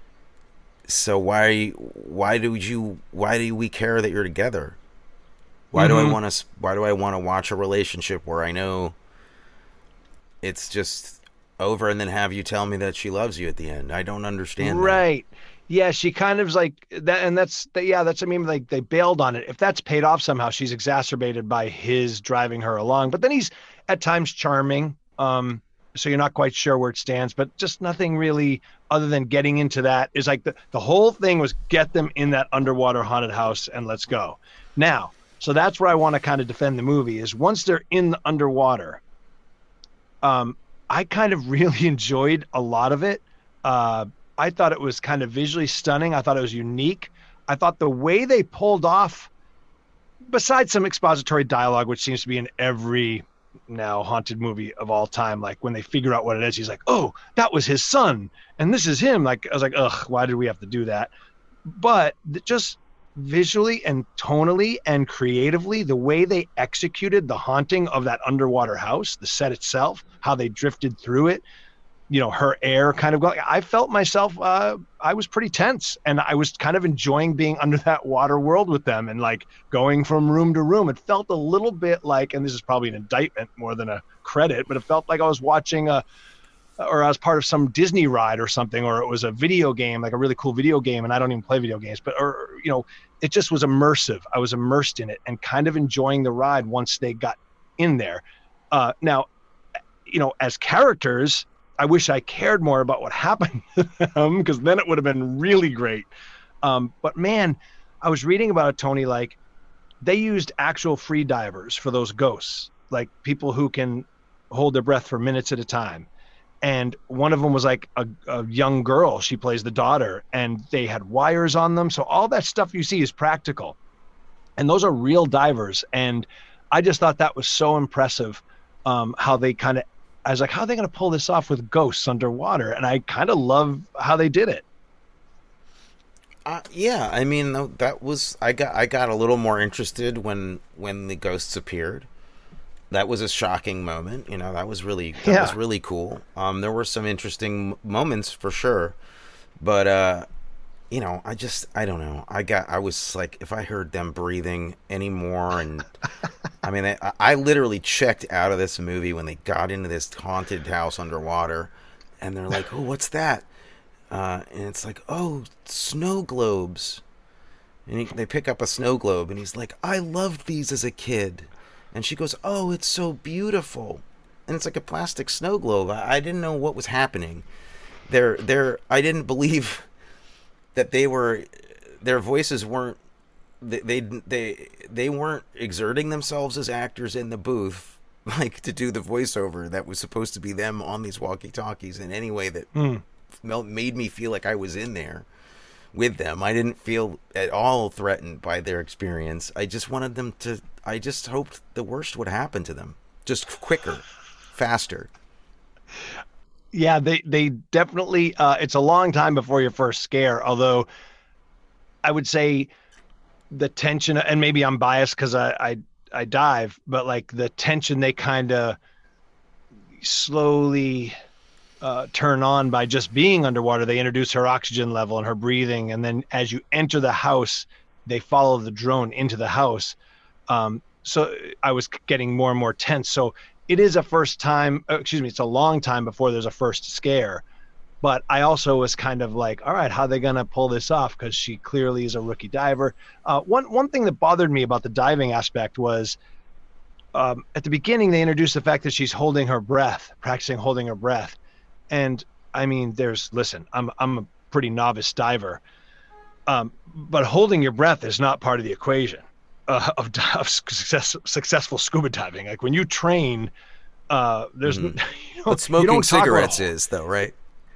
So why why do you why do we care that you're together? Why do I Mhm. want to why do I want to watch a relationship where I know it's just over and then have you tell me that she loves you at the end? I don't understand that. Right. Yeah, she kind of is like that, and that's that. Yeah, that's I mean, like they bailed on it. If that's paid off somehow, she's exacerbated by his driving her along. But then he's at times charming. Um, so you're not quite sure where it stands, but just nothing really other than getting into that is like the the whole thing was get them in that underwater haunted house and let's go. Now, so that's where I want to kind of defend the movie is once they're in the underwater. Um, I kind of really enjoyed a lot of it. Uh, I thought it was kind of visually stunning. I thought it was unique. I thought the way they pulled off, besides some expository dialogue, which seems to be in every now haunted movie of all time, like when they figure out what it is, he's like, oh, that was his son and this is him. Like, I was like, ugh, why did we have to do that? But just visually and tonally and creatively, the way they executed the haunting of that underwater house, the set itself, how they drifted through it, you know, her air kind of going, I felt myself, uh, I was pretty tense, and I was kind of enjoying being under that water world with them and like going from room to room. It felt a little bit like, and this is probably an indictment more than a credit, but it felt like I was watching a, or I was part of some Disney ride or something, or it was a video game, like a really cool video game. And I don't even play video games, but, or, you know, it just was immersive. I was immersed in it and kind of enjoying the ride once they got in there. Uh, now, you know, as characters, I wish I cared more about what happened to them, because then it would have been really great. Um, but man, I was reading about it, Tony, like they used actual free divers for those ghosts, like people who can hold their breath for minutes at a time. And one of them was like a, a young girl. She plays the daughter, and they had wires on them. So all that stuff you see is practical. And those are real divers. And I just thought that was so impressive, um, how they kind of, I was like, how are they going to pull this off with ghosts underwater? And I kind of love how they did it. Uh, yeah, I mean, that was, I got I got a little more interested when when the ghosts appeared. That was a shocking moment, you know. That was really that yeah. was really cool. Um, there were some interesting moments for sure, but uh, you know, I just I don't know. I got I was like, if I heard them breathing anymore, and I mean, I, I literally checked out of this movie when they got into this haunted house underwater, and they're like, "Oh, what's that?" Uh, and it's like, "Oh, snow globes." And he, they pick up a snow globe, and he's like, "I loved these as a kid." And she goes, "Oh, it's so beautiful." And it's like a plastic snow globe. I, I didn't know what was happening. They're, they're, I didn't believe that they were, their voices weren't, they, they, they, they weren't exerting themselves as actors in the booth, like to do the voiceover that was supposed to be them on these walkie-talkies in any way that mm. made me feel like I was in there with them. I didn't feel at all threatened by their experience. I just wanted them to, I just hoped the worst would happen to them. Just quicker, faster. Yeah, they, they definitely, uh, it's a long time before your first scare, although I would say the tension, and maybe I'm biased because I, I, I dive, but like the tension they kind of slowly uh, turn on by just being underwater. They introduce her oxygen level and her breathing. And then as you enter the house, they follow the drone into the house. Um, so I was getting more and more tense. So it is a first time, excuse me, it's a long time before there's a first scare. But I also was kind of like, all right, how are they going to pull this off? Because she clearly is a rookie diver. Uh, one one thing that bothered me about the diving aspect was um, at the beginning, they introduced the fact that she's holding her breath, practicing holding her breath. And I mean, there's, listen, I'm I'm a pretty novice diver, um, but holding your breath is not part of the equation uh, of, of success, successful scuba diving. Like when you train, uh, there's mm-hmm. you know, but smoking you don't cigarettes about, is though, right?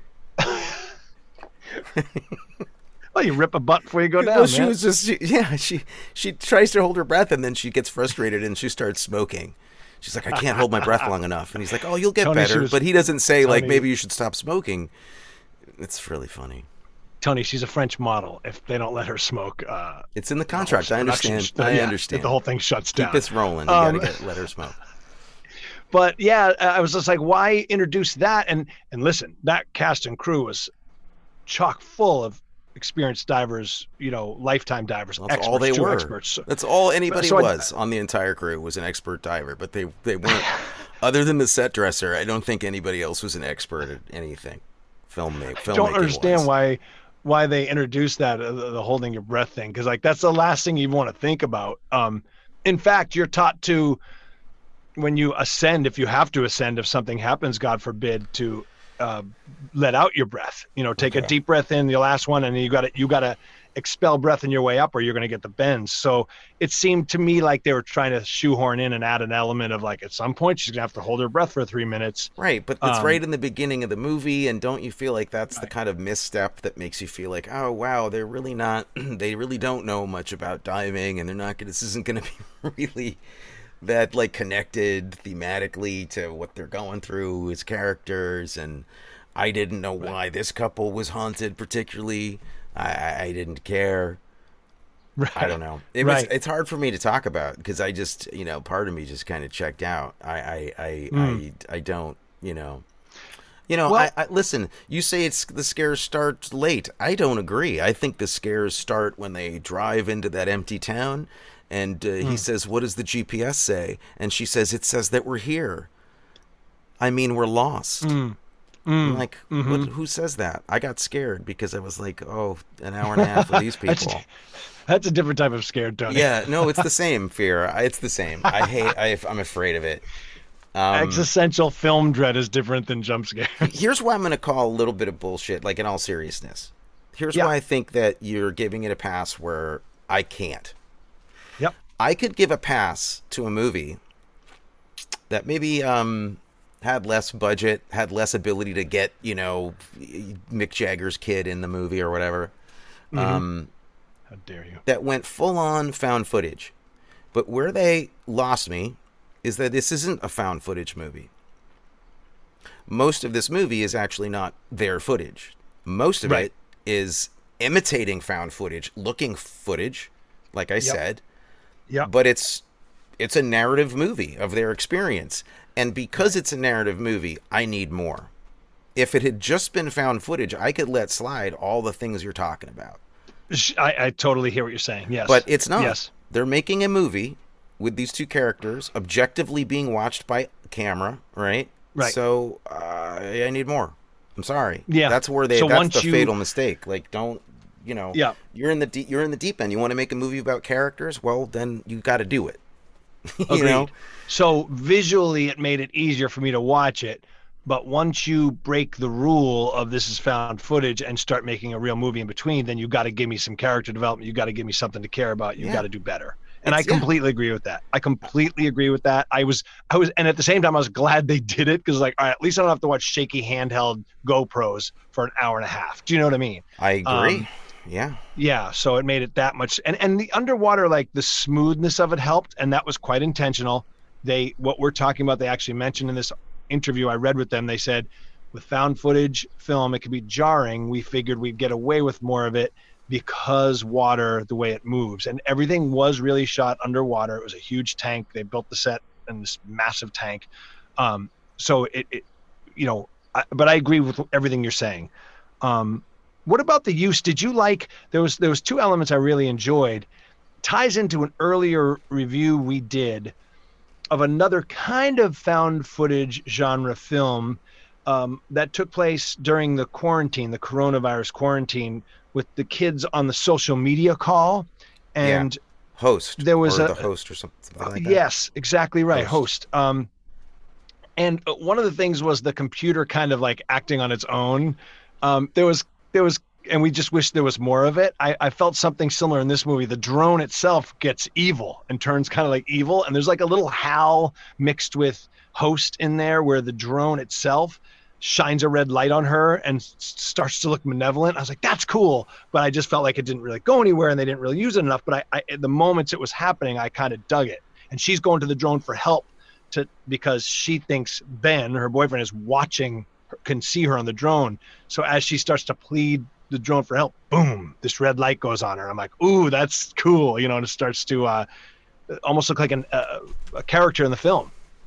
Well, you rip a butt before you go down. Well, she man. was just she, yeah. She she tries to hold her breath and then she gets frustrated and she starts smoking. She's like, I can't hold my breath long enough. And he's like, oh, you'll get Tony, better. Was, but he doesn't say Tony, like maybe you should stop smoking. It's really funny. Tony, she's a French model. If they don't let her smoke, uh, it's in the contract. The I understand. I yeah, understand. The whole thing shuts down. Keep this rolling. You um, gotta get, let her smoke. But yeah, I was just like, why introduce that? And and listen, that cast and crew was chock full of experienced divers, you know, lifetime divers. That's experts, all they were. Experts. That's all anybody so was I, on the entire crew was an expert diver. But they they weren't. Other than the set dresser, I don't think anybody else was an expert at anything. Film make. I don't understand why why they introduced that uh, the, the holding your breath thing, because like that's the last thing you want to think about. Um, in fact, you're taught to, when you ascend, if you have to ascend, if something happens, God forbid, to uh, let out your breath. You know, take okay. a deep breath in, the last one, and then you got to you got to expel breath in your way up or you're going to get the bends. So it seemed to me like they were trying to shoehorn in and add an element of like, at some point she's gonna have to hold her breath for three minutes. Right. But it's Um, right in the beginning of the movie. And don't you feel like that's the Right. kind of misstep that makes you feel like, oh, wow, they're really not, they really don't know much about diving and they're not going to, this isn't going to be really that like connected thematically to what they're going through as characters. And I didn't know why this couple was haunted particularly. I, I, I didn't care. Right. I don't know. It Right. was. It's hard for me to talk about because I just, you know, part of me just kind of checked out. I, I, I, Mm. I, I don't, you know, you know. Well- I, I listen. You say it's the scares start late. I don't agree. I think the scares start when they drive into that empty town, and uh, Mm. he says, "What does the G P S say?" And she says, "It says that we're here." I mean, we're lost. Mm. I'm Mm. like, Mhm. what, who says that? I got scared because I was like, oh, an hour and a half with these That's- people. That's a different type of scared, Tony. Yeah, no, it's the same fear. I- It's the same. I hate. I, I'm afraid of it. Um, Existential film dread is different than jump scare. here's why I'm going to call a little bit of bullshit. Like in all seriousness, here's Yeah. why I think that you're giving it a pass where I can't. Yep. I could give a pass to a movie that maybe um, had less budget, had less ability to get, you know, Mick Jagger's kid in the movie or whatever. Mhm. Um, How dare you? that went full on found footage. But where they lost me is that this isn't a found footage movie. Most of this movie is actually not their footage. Most of Right. it is imitating found footage, looking footage, like I said, Yeah. but it's it's a narrative movie of their experience. And because it's a narrative movie, I need more. If it had just been found footage, I could let slide all the things you're talking about. I, I totally hear what you're saying. Yes. But it's not. Yes. They're making a movie with these two characters objectively being watched by camera, right? Right. So uh, I need more. I'm sorry. Yeah. That's where they. So that's once the you- fatal mistake. Like, don't. You know. Yeah. You're in the deep. You're in the deep end. You want to make a movie about characters? Well, then you got to do it. you Agreed. know. So visually, it made it easier for me to watch it. But once you break the rule of this is found footage and start making a real movie in between, then you got to give me some character development. You got to give me something to care about. You Yeah. got to do better. And I It's- yeah. completely agree with that. I completely agree with that. I was, I was, and at the same time, I was glad they did it because, like, all right, at least I don't have to watch shaky handheld GoPros for an hour and a half. Do you know what I mean? I agree. Um, yeah. Yeah, so it made it that much, and and the underwater, like the smoothness of it helped, and that was quite intentional. They, what we're talking about, they actually mentioned in this interview I read with them. They said, with found footage film, it could be jarring. We figured we'd get away with more of it because water, the way it moves, and everything was really shot underwater. It was a huge tank. They built the set in this massive tank, um, so it, it, you know, I, but I agree with everything you're saying. Um, What about the use? Did you like, there was there was two elements I really enjoyed. Ties into an earlier review we did of another kind of found footage genre film um, that took place during the quarantine, the coronavirus quarantine, with the kids on the social media call. And Host. there was or a- the host or something, something like that. yes, exactly right. Host. Host. Um, and uh, one of the things was the computer kind of like acting on its own. Um, there was, there was, and we just wish there was more of it. I, I felt something similar in this movie. The drone itself gets evil and turns kind of like evil. And there's like a little howl mixed with Host in there where the drone itself shines a red light on her and s- starts to look malevolent. I was like, that's cool. But I just felt like it didn't really go anywhere and they didn't really use it enough. But I, I at the moments it was happening, I kind of dug it. And she's going to the drone for help to because she thinks Ben, her boyfriend, is watching, her, can see her on the drone. So as she starts to plead the drone for help, boom, this red light goes on her. I'm like, ooh, that's cool. You know, and it starts to uh, almost look like an, uh, a character in the film.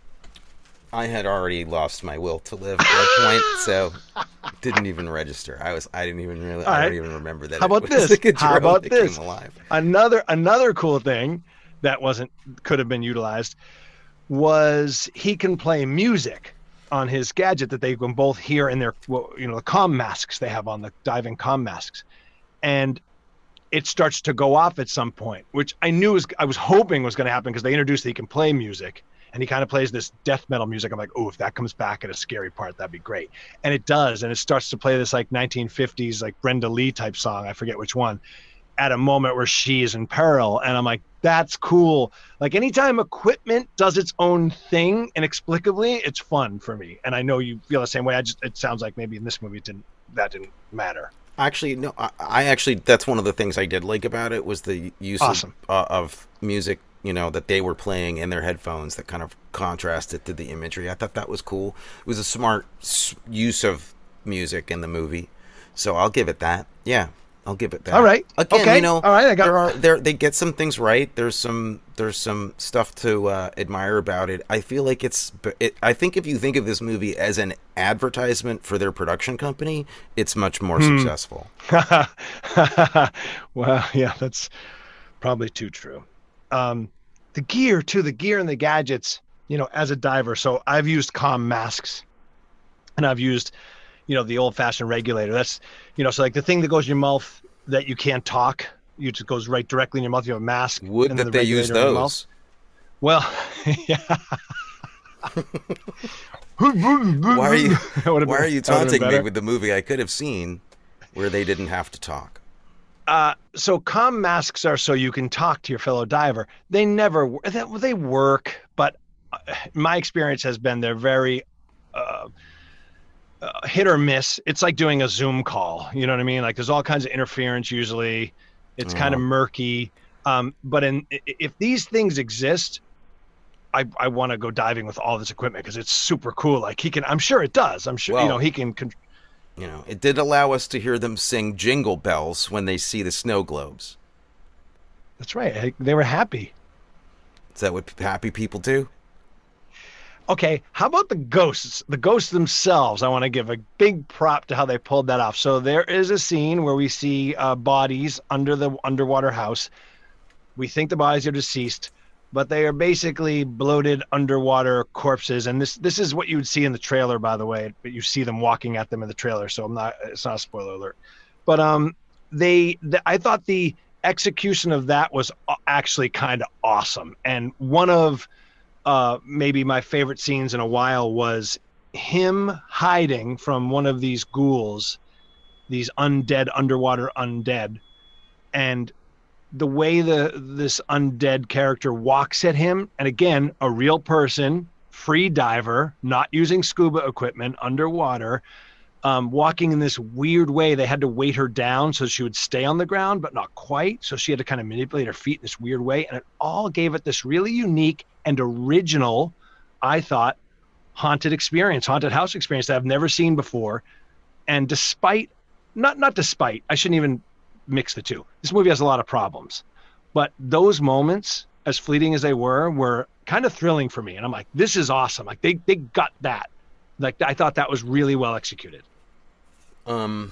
I had already lost my will to live at that point, so it didn't even register. I was, I didn't even really, All I right. don't even remember that. How it about was this? like a How drone about that this? Came alive. Another another cool thing that wasn't could have been utilized was he can play music on his gadget that they can both hear in their, well, you know, the comm masks they have on, the diving comm masks, and it starts to go off at some point, which I knew was I was hoping was going to happen because they introduced that he can play music. And he kind of plays this death metal music. I'm like, oh, if that comes back at a scary part, that'd be great. And it does. And it starts to play this like nineteen fifties, like Brenda Lee type song. I forget which one. at a moment where she is in peril. And I'm like, that's cool. Like anytime equipment does its own thing inexplicably, it's fun for me. And I know you feel the same way. I just, it sounds like maybe in this movie it didn't, that didn't matter. Actually, no, I, I actually, that's one of the things I did like about it was the use awesome. of, uh, of music, you know, that they were playing in their headphones that kind of contrasted to the imagery. I thought that was cool. It was a smart use of music in the movie. So I'll give it that. Yeah. I'll give it that. All right. Again, okay. you know, all right. I got... there are there they get some things right. There's some there's some stuff to uh, admire about it. I feel like it's. It, I think if you think of this movie as an advertisement for their production company, it's much more hmm. successful. Well, yeah, that's probably too true. Um, the gear too, the gear and the gadgets. You know, as a diver, so I've used comm masks, and I've used, you know, the old-fashioned regulator. That's, you know, so like the thing that goes in your mouth that you can't talk, you just goes right directly in your mouth. You have a mask. Would that the they use those? Well, yeah. why are you? Why are you taunting me with the movie I could have seen where they didn't have to talk? Uh, so comm masks are so you can talk to your fellow diver. They never they work, but my experience has been they're very. Uh, Uh, hit or miss. It's like doing a Zoom call. You know what I mean? Like there's all kinds of interference usually. It's oh. kind of murky. Um, but in if these things exist, I I want to go diving with all this equipment because it's super cool. Like he can, I'm sure it does. I'm sure, well, you know, he can. Con- you know, it did allow us to hear them sing Jingle Bells when they see the snow globes. That's right. They were happy. Is that what happy people do? Okay, how about the ghosts? The ghosts themselves, I want to give a big prop to how they pulled that off. So there is a scene where we see uh, bodies under the underwater house. We think the bodies are deceased, but they are basically bloated underwater corpses. And this this is what you would see in the trailer, by the way. But you see them walking at them in the trailer, so I'm not. It's not a spoiler alert. But um, they, the, I thought the execution of that was actually kind of awesome. And one of Uh, maybe my favorite scenes in a while was him hiding from one of these ghouls, these undead underwater undead, and the way the this undead character walks at him, and again, a real person, free diver, not using scuba equipment, underwater, um, walking in this weird way. They had to weight her down so she would stay on the ground, but not quite. So she had to kind of manipulate her feet in this weird way, and it all gave it this really unique and original, I thought, haunted experience, haunted house experience that I've never seen before. And despite, not not despite, I shouldn't even mix the two. This movie has a lot of problems, but those moments, as fleeting as they were, were kind of thrilling for me. And I'm like, this is awesome. Like they they got that. Like I thought that was really well executed. Um.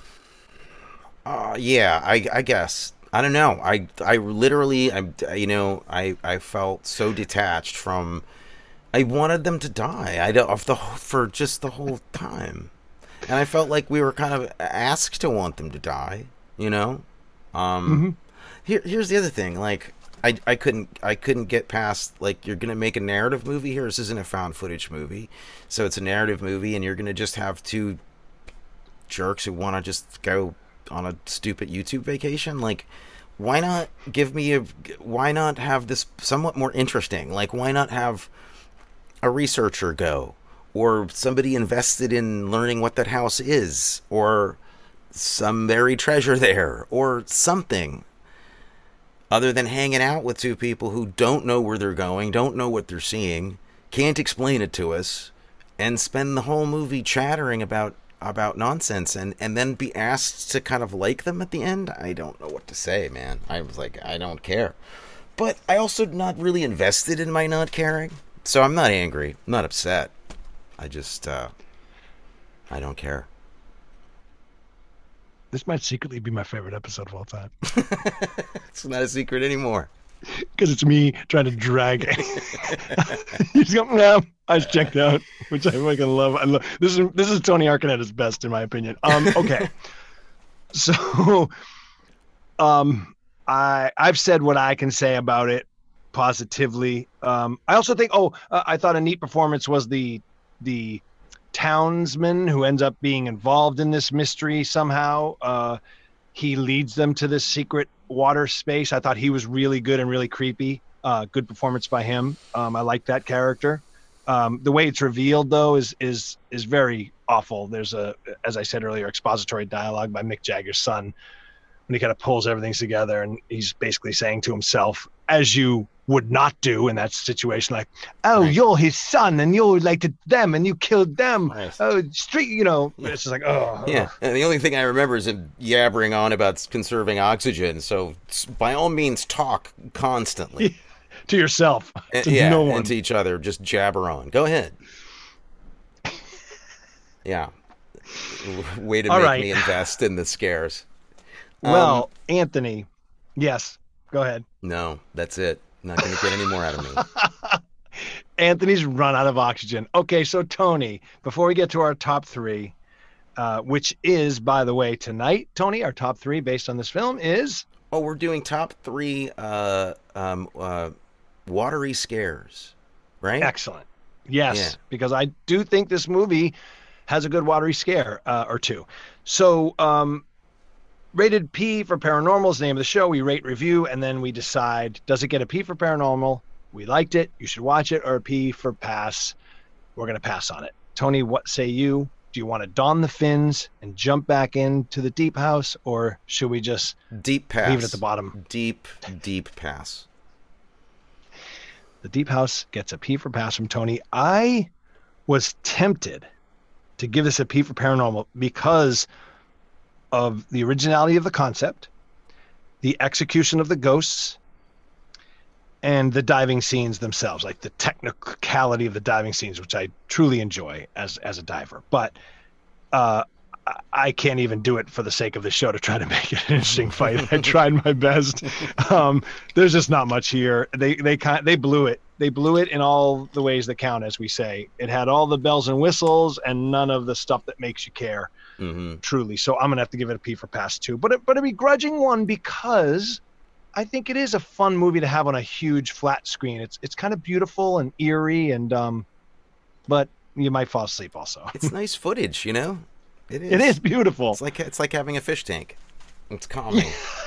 Uh, yeah, I I guess. I don't know. I, I literally, I, you know, I, I felt so detached from, I wanted them to die. I don't, of the, for just the whole time. And I felt like we were kind of asked to want them to die, you know? Um, mm-hmm. here, here's the other thing. Like, I, I couldn't, I couldn't get past, like, you're going to make a narrative movie here. This isn't a found footage movie. So it's a narrative movie and you're going to just have two jerks who want to just go on a stupid YouTube vacation. Like, why not give me a why not have this somewhat more interesting? Like, why not have a researcher go, or somebody invested in learning what that house is, or some buried treasure there, or something other than hanging out with two people who don't know where they're going, don't know what they're seeing, can't explain it to us, and spend the whole movie chattering about about nonsense and, and then be asked to kind of like them at the end. I don't know what to say, man. I was like, I don't care. But I also not really invested in my not caring. So I'm not angry. I'm not upset. I just, uh, I don't care. This might secretly be my favorite episode of all time. It's not a secret anymore. Because it's me trying to drag it. You just go, no, I was checked out, which I fucking love. I love this is this is Tony Arkin at his best, in my opinion. Um, okay, so, um, I I've said what I can say about it positively. Um, I also think, oh, uh, I thought a neat performance was the the townsman who ends up being involved in this mystery somehow. Uh, he leads them to this secret water space. I thought he was really good and really creepy. Uh, good performance by him. Um, I like that character. Um, the way it's revealed, though, is is is very awful. There's a, as I said earlier, expository dialogue by Mick Jagger's son when he kind of pulls everything together, and he's basically saying to himself, as you would not do in that situation, like, oh, Right. you're his son, and you're related to them, and you killed them. Right. Oh, street, you know, Yeah. it's just like, oh, Yeah, and the only thing I remember is him yabbering on about conserving oxygen. So s- by all means, talk constantly. to yourself, And- to yeah, no one. and to each other, just jabber on. Go ahead. Yeah. W- Way to All make right. me invest in the scares. Well, Um, Anthony, yes, go ahead. no, that's it. Not going to get any more out of me. Anthony's run out of oxygen. Okay, so Tony, before we get to our top three, uh, which is, by the way, tonight, Tony, our top three based on this film is Oh, we're doing top three uh, um, uh, watery scares, right? excellent. Yes, Yeah. because I do think this movie has a good watery scare uh, or two. So, um, rated P for paranormal is the name of the show. We rate, review, and then we decide, does it get a P for paranormal? We liked it. You should watch it, or a P for pass. We're going to pass on it. Tony, what say you? Do you want to don the fins and jump back into the deep house, or should we just Deep pass. leave it at the bottom? Deep, deep pass. The deep house gets a P for pass from Tony. I was tempted to give this a P for paranormal because of the originality of the concept, the execution of the ghosts, and the diving scenes themselves, like the technicality of the diving scenes, which I truly enjoy as as a diver. But uh, I- I can't even do it for the sake of the show to try to make it an interesting fight. I tried my best. Um, there's just not much here. They they kind they blew it. They blew it in all the ways that count, as we say. It had all the bells and whistles and none of the stuff that makes you care. hmm Truly. So I'm gonna have to give it a P for pass too, but it, but a begrudging one because I think it is a fun movie to have on a huge flat screen. It's it's kind of beautiful and eerie, and um, but you might fall asleep also. It's nice footage, you know. It is. It is beautiful. It's like it's like having a fish tank. It's calming.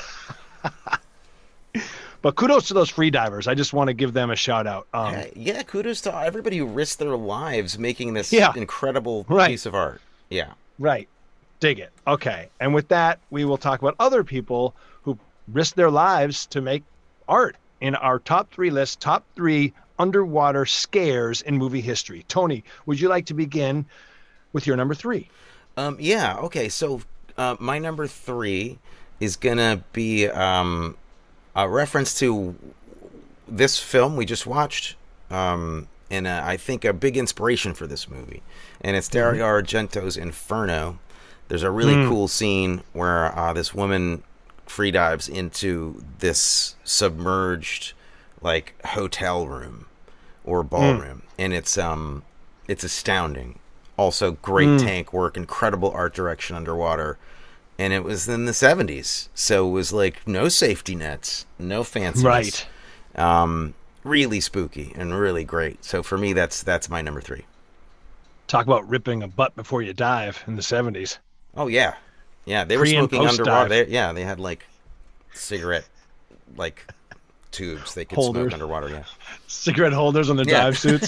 But kudos to those free divers. I just want to give them a shout out. Um, yeah, yeah, kudos to everybody who risked their lives making this Yeah. incredible Right. piece of art. Yeah. Right. Dig it. Okay. And with that, we will talk about other people who risked their lives to make art in our top three list, top three underwater scares in movie history. Tony, would you like to begin with your number three? Um, yeah. Okay. So uh, my number three is gonna be um, a reference to this film we just watched, um, and uh, I think a big inspiration for this movie. And it's Dario Argento's Inferno. There's a really Mm. cool scene where uh, this woman free dives into this submerged like hotel room or ballroom, and it's um it's astounding. Also, great Mm. tank work, incredible art direction underwater, and it was in the seventies, so it was like no safety nets, no fanciness. Right. Um, really spooky and really great. So for me, that's that's my number three. Talk about ripping a butt before you dive in the seventies. Oh yeah, yeah. They were Pre and smoking post underwater. dive. They, yeah, they had like cigarette like tubes they could Holders. smoke underwater. Yeah. Cigarette holders on their Yeah. dive suits.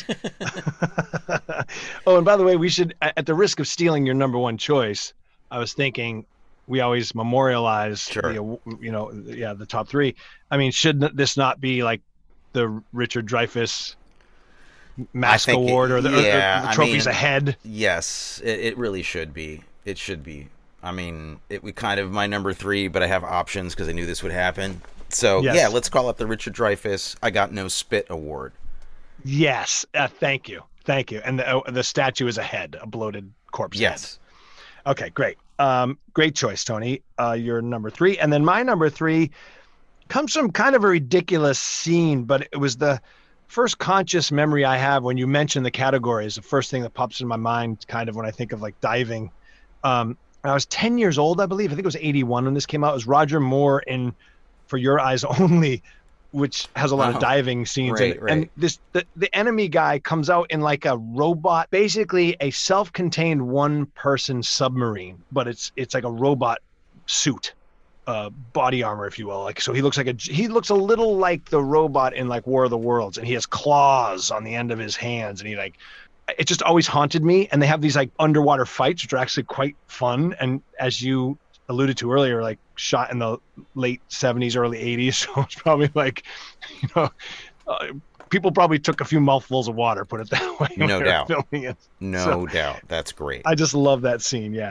Oh, and by the way, we should, at the risk of stealing your number one choice, I was thinking we always memorialize Sure. the, aw- you know, yeah, the top three. I mean, should n- this not be like the Richard Dreyfuss Mask I think it- Award or the, or- or yeah, the I trophies mean- ahead? Yes, it, it really should be. It should be. I mean, it would kind of my number three, but I have options because I knew this would happen. So Yes. yeah, let's call it the Richard Dreyfuss I Got No Spit Award. Yes. Uh, thank you. Thank you. And the, uh, the statue is a head, a bloated corpse head. Yes. Okay, great. Um, great choice, Tony. Uh, you're number three. And then my number three comes from kind of a ridiculous scene, but it was the first conscious memory I have when you mention the categories. The first thing that pops in my mind, kind of when I think of like diving. Um, when I was ten years old, I believe. I think it was eighty-one when this came out. It was Roger Moore in For Your Eyes Only, which has a lot Oh, of diving scenes. right, and, right. and this the, the enemy guy comes out in like a robot, basically a self-contained one-person submarine, but it's it's like a robot suit. uh, body armor, if you will. Like, so he looks like a he looks a little like the robot in like War of the Worlds, and he has claws on the end of his hands, and he like it just always haunted me. And they have these like underwater fights, which are actually quite fun. And as you alluded to earlier, like shot in the late seventies, early eighties, so it's probably like, you know, uh, people probably took a few mouthfuls of water, put it that way. No doubt. Filming it. No So, doubt. That's great. I just love that scene. Yeah.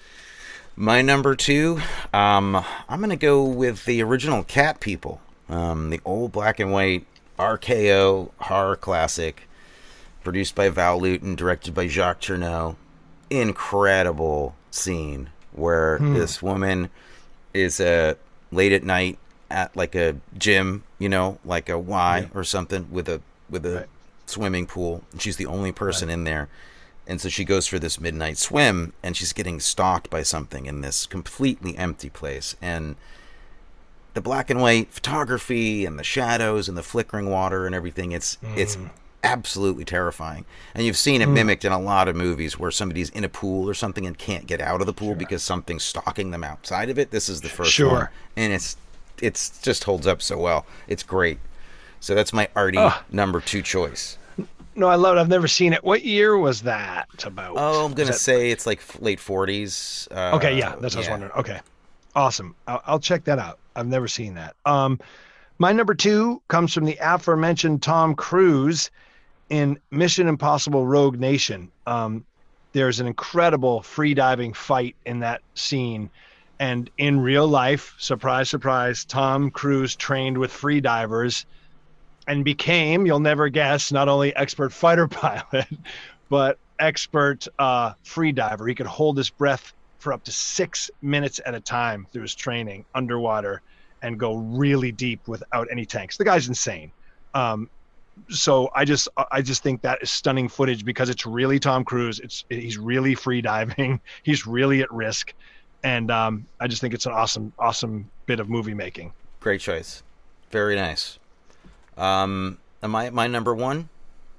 My number two, um, I'm going to go with the original Cat People, um, the old black and white R K O horror classic, produced by Val Lewton, directed by Jacques Tourneur. Incredible scene where Hmm. this woman is uh, late at night at like a gym, you know, like a Y Yeah. or something with a with a Right. swimming pool. She's the only person in there. And so she goes for this midnight swim, and she's getting stalked by something in this completely empty place. And the black and white photography and the shadows and the flickering water and everything, it's it's absolutely terrifying. And you've seen it mimicked in a lot of movies where somebody's in a pool or something and can't get out of the pool because something's stalking them outside of it. This is the first Sure. one. And it's it's just holds up so well. It's great. So that's my Artie Ugh. number two choice. No, I love it. I've never seen it. What year was that about? Oh, I'm Was gonna that- say it's like f- late forties. Uh, Okay, yeah, that's what I was wondering. Okay, awesome. I'll, I'll check that out. I've never seen that. Um, my number two comes from the aforementioned Tom Cruise in Mission Impossible: Rogue Nation. Um, there's an incredible free diving fight in that scene, and in real life, surprise, surprise, Tom Cruise trained with free divers and became, you'll never guess, not only expert fighter pilot, but expert uh, free diver. He could hold his breath for up to six minutes at a time through his training underwater and go really deep without any tanks. The guy's insane. Um, so I just, I just think that is stunning footage because it's really Tom Cruise. It's he's really free diving. He's really at risk, and um, I just think it's an awesome, awesome bit of movie making. Great choice. Very nice. Um, am I my number one?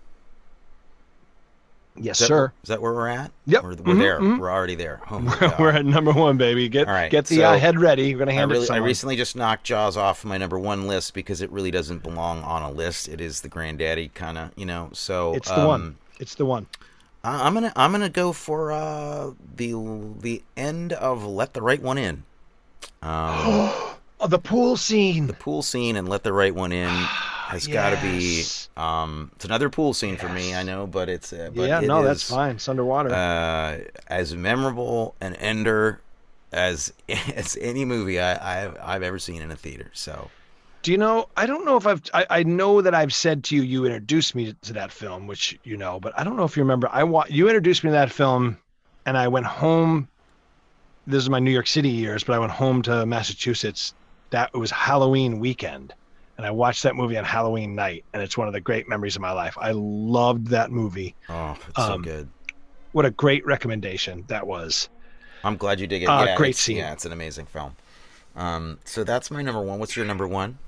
Yes, Is that, sir. Is that where we're at? Yep. We're, we're Mhm, there. mhm. We're already there. Oh my God. We're at number one, baby. Get All right, get the so uh, head ready. We're gonna I, hand it really, to I someone. recently just knocked Jaws off my number one list because it really doesn't belong on a list. It is the granddaddy kind of, you know. So It's the um, one. It's the one. I, I'm gonna I'm gonna go for uh, the the end of Let the Right One In. Um, Oh, the pool scene. the pool scene and Let the Right One In has got to be. Yes. Um, it's another pool scene for me, I know, but it's uh, but yeah, it no, that's is, fine. It's underwater. Uh, as memorable an ender as as any movie I, I've I've ever seen in a theater. So Do you know? I don't know if I've. I, I know that I've said to you, you introduced me to that film, which you know, but I don't know if you remember. I wa- You introduced me to that film, and I went home. This is my New York City years, but I went home to Massachusetts. That it was Halloween weekend, and I watched that movie on Halloween night, and it's one of the great memories of my life. I loved that movie. oh, it's Um, so good. What a great recommendation that was. I'm glad you dig it. uh, yeah, great it's, scene. Yeah, it's an amazing film. Um, so that's my number one. What's your number one?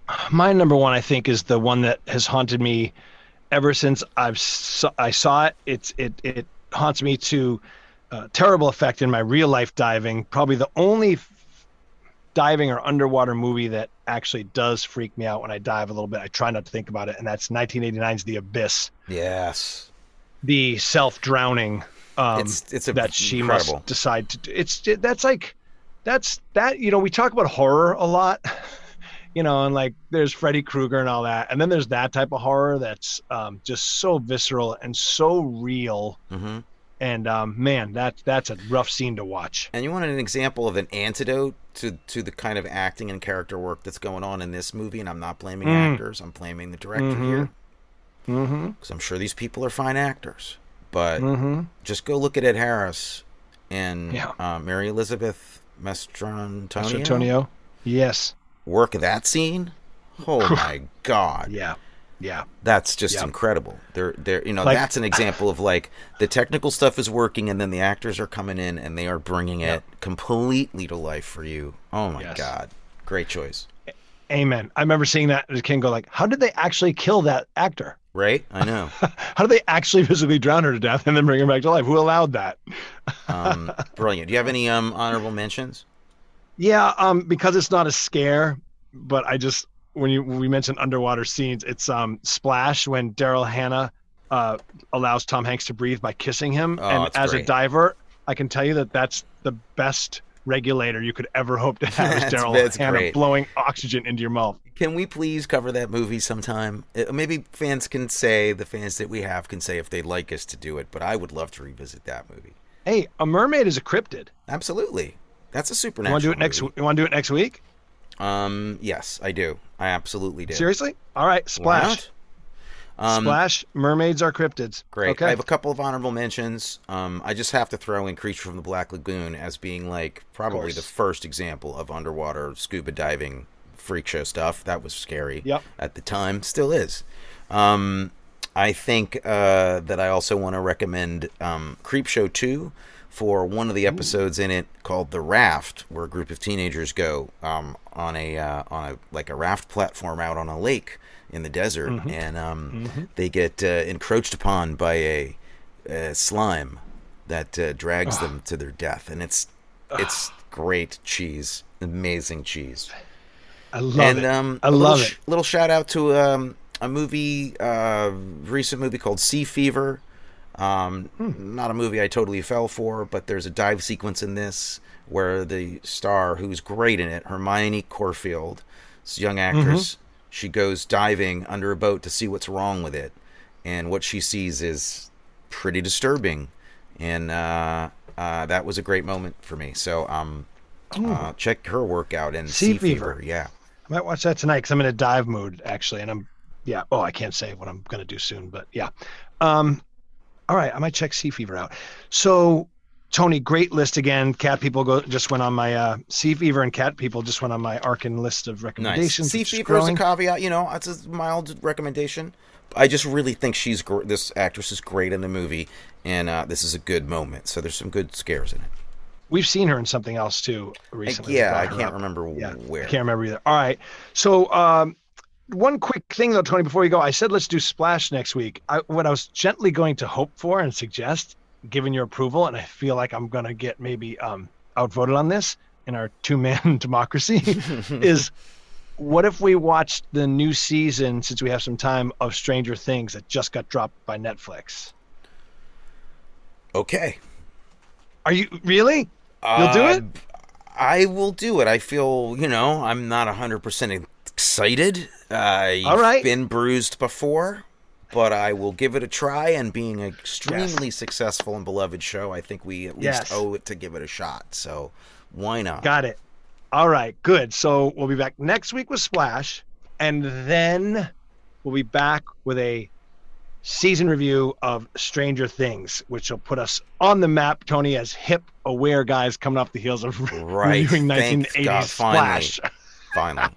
My number one, I think, is the one that has haunted me ever since I've saw, I saw it. It's it it haunts me to uh, terrible effect in my real life diving. Probably the only f- diving or underwater movie that actually does freak me out when I dive a little bit. I try not to think about it, and that's nineteen eighty-nine's The Abyss, Yes, the self drowning. Um, it's it's a, that she incredible. must decide to do. It's that's like that's that you know we talk about horror a lot, you know, and like there's Freddy Krueger and all that, and then there's that type of horror that's um, just so visceral and so real. hmm And um, man, that that's a rough scene to watch. And you wanted an example of an antidote to to the kind of acting and character work that's going on in this movie, and I'm not blaming Mm. actors. I'm blaming the director Mhm. here Mm-hmm. because I'm sure these people are fine actors. But Mm-hmm. just go look at Ed Harris and Yeah. uh, Mary Elizabeth Mastrantonio. Antonio. Yes. Work that scene. Oh my God. Yeah. Yeah. That's just Yeah. incredible. They're they're you know Like- that's an example of like the technical stuff is working and then the actors are coming in and they are bringing it completely to life for you. Oh my Yes. God. Great choice. Amen. I remember seeing that as a kid, go like, how did they actually kill that actor? Right? I know. How did they actually physically drown her to death and then bring her back to life? Who allowed that? Um, brilliant. Do you have any um honorable mentions? Yeah, um, because it's not a scare, but I just when you when we mentioned underwater scenes, it's um Splash when Daryl Hannah uh, allows Tom Hanks to breathe by kissing him, Oh, and it's as great. a diver, I can tell you that that's the best regulator you could ever hope to have is That's- Daryl that's Hannah great. blowing oxygen into your mouth. Can we please cover that movie sometime? Uh, Maybe fans can say, the fans that we have can say if they'd like us to do it, but I would love to revisit that movie. Hey, a mermaid is a cryptid. Absolutely. That's a You supernatural want to do it next? movie. You want to do it next week? Um, yes, I do. I absolutely do. Seriously? All right, Why Splash. not? Um, Splash. Mermaids are cryptids. Great. Okay. I have a couple of honorable mentions. Um, I just have to throw in Creature from the Black Lagoon as being like probably course. the first example of underwater scuba diving freak show stuff. That was scary Yep. at the time. Still is. Um, I think uh, that I also want to recommend um, Creepshow two for one of the episodes in it called The Raft, where a group of teenagers go um, on a uh, on a like a raft platform out on a lake in the desert, Mhm. and um, Mhm. they get uh, encroached upon by a, a slime that uh, drags them to their death, and it's it's great cheese, amazing cheese. I love and it. um, I a love little, it. sh- little shout out to um, a movie, uh, recent movie called Sea Fever. Um, Hmm. Not a movie I totally fell for, but there's a dive sequence in this where the star, who's great in it, Hermione Corfield, this young actress, Mm-hmm. she goes diving under a boat to see what's wrong with it, and what she sees is pretty disturbing, and uh, uh, that was a great moment for me. So um, uh, check her work out in Sea Sea Fever. Fever. Yeah. I might watch that tonight because I'm in a dive mood actually, and I'm yeah. Oh, I can't say what I'm gonna do soon, but yeah. Um, all right, I might check Sea Fever out. So, Tony, great list again. Cat People go just went on my uh, Sea Fever and Cat People just went on my Arkin list of Nice. recommendations. Sea It's Fever is a growing. caveat, you know, it's a mild recommendation. I just really think she's gr- this actress is great in the movie, and uh, this is a good moment. So there's some good scares in it. We've seen her in something else too recently. yeah, We I brought her can't up. remember Yeah, where. I can't remember either. All right. So, um, one quick thing though, Tony, before you go, I said let's do Splash next week. I, what I was gently going to hope for and suggest, given your approval, and I feel like I'm going to get maybe um, outvoted on this in our two-man democracy, is what if we watched the new season, since we have some time, of Stranger Things that just got dropped by Netflix? Okay. Are you really? You'll do it? Uh, I will do it. I feel, you know, I'm not one hundred percent excited. I've All right. been bruised before, but I will give it a try. And being an extremely successful and beloved show, I think we at least Yes. owe it to give it a shot. So why not? Got it. All right, good. So we'll be back next week with Splash, and then we'll be back with a season review of Stranger Things, which will put us on the map, Tony, as hip, aware guys coming off the heels of Right. reviewing Thank nineteen eighties God, finally. Splash. Finally.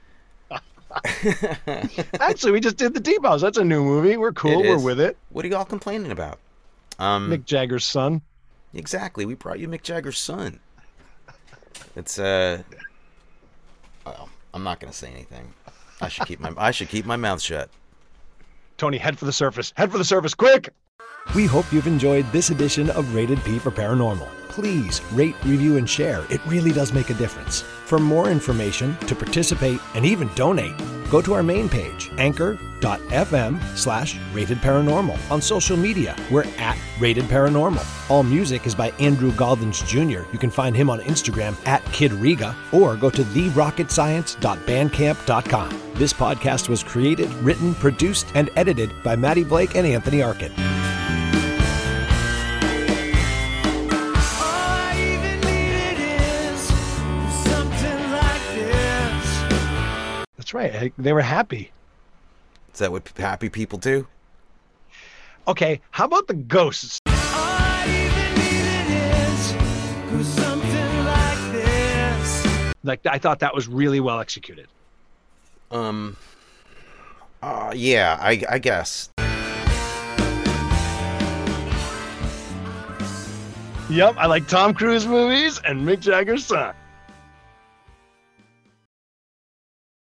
Actually, we just did the Deep House. That's a new movie. We're cool. It We're is. with it. What are y'all complaining about? Um, Mick Jagger's son. Exactly. We brought you Mick Jagger's son. It's uh. Well, I'm not gonna say anything. I should keep my I should keep my mouth shut. Tony, head for the surface. Head for the surface, quick! We hope you've enjoyed this edition of Rated P for Paranormal. Please rate, review, and share. It really does make a difference. For more information, to participate, and even donate, go to our main page, anchor.fm slash rated paranormal. On social media, we're at Rated Paranormal. All music is by Andrew Galdens Junior You can find him on Instagram at Kid Riga, or go to the rocket science dot bandcamp dot com. This podcast was created, written, produced, and edited by Maddie Blake and Anthony Arkin. That's right. They were happy. Is that what happy people do? Okay, how about the ghosts? Like, I thought that was really well executed. Um. Uh, yeah, I I guess. Yep, I like Tom Cruise movies and Mick Jagger's son.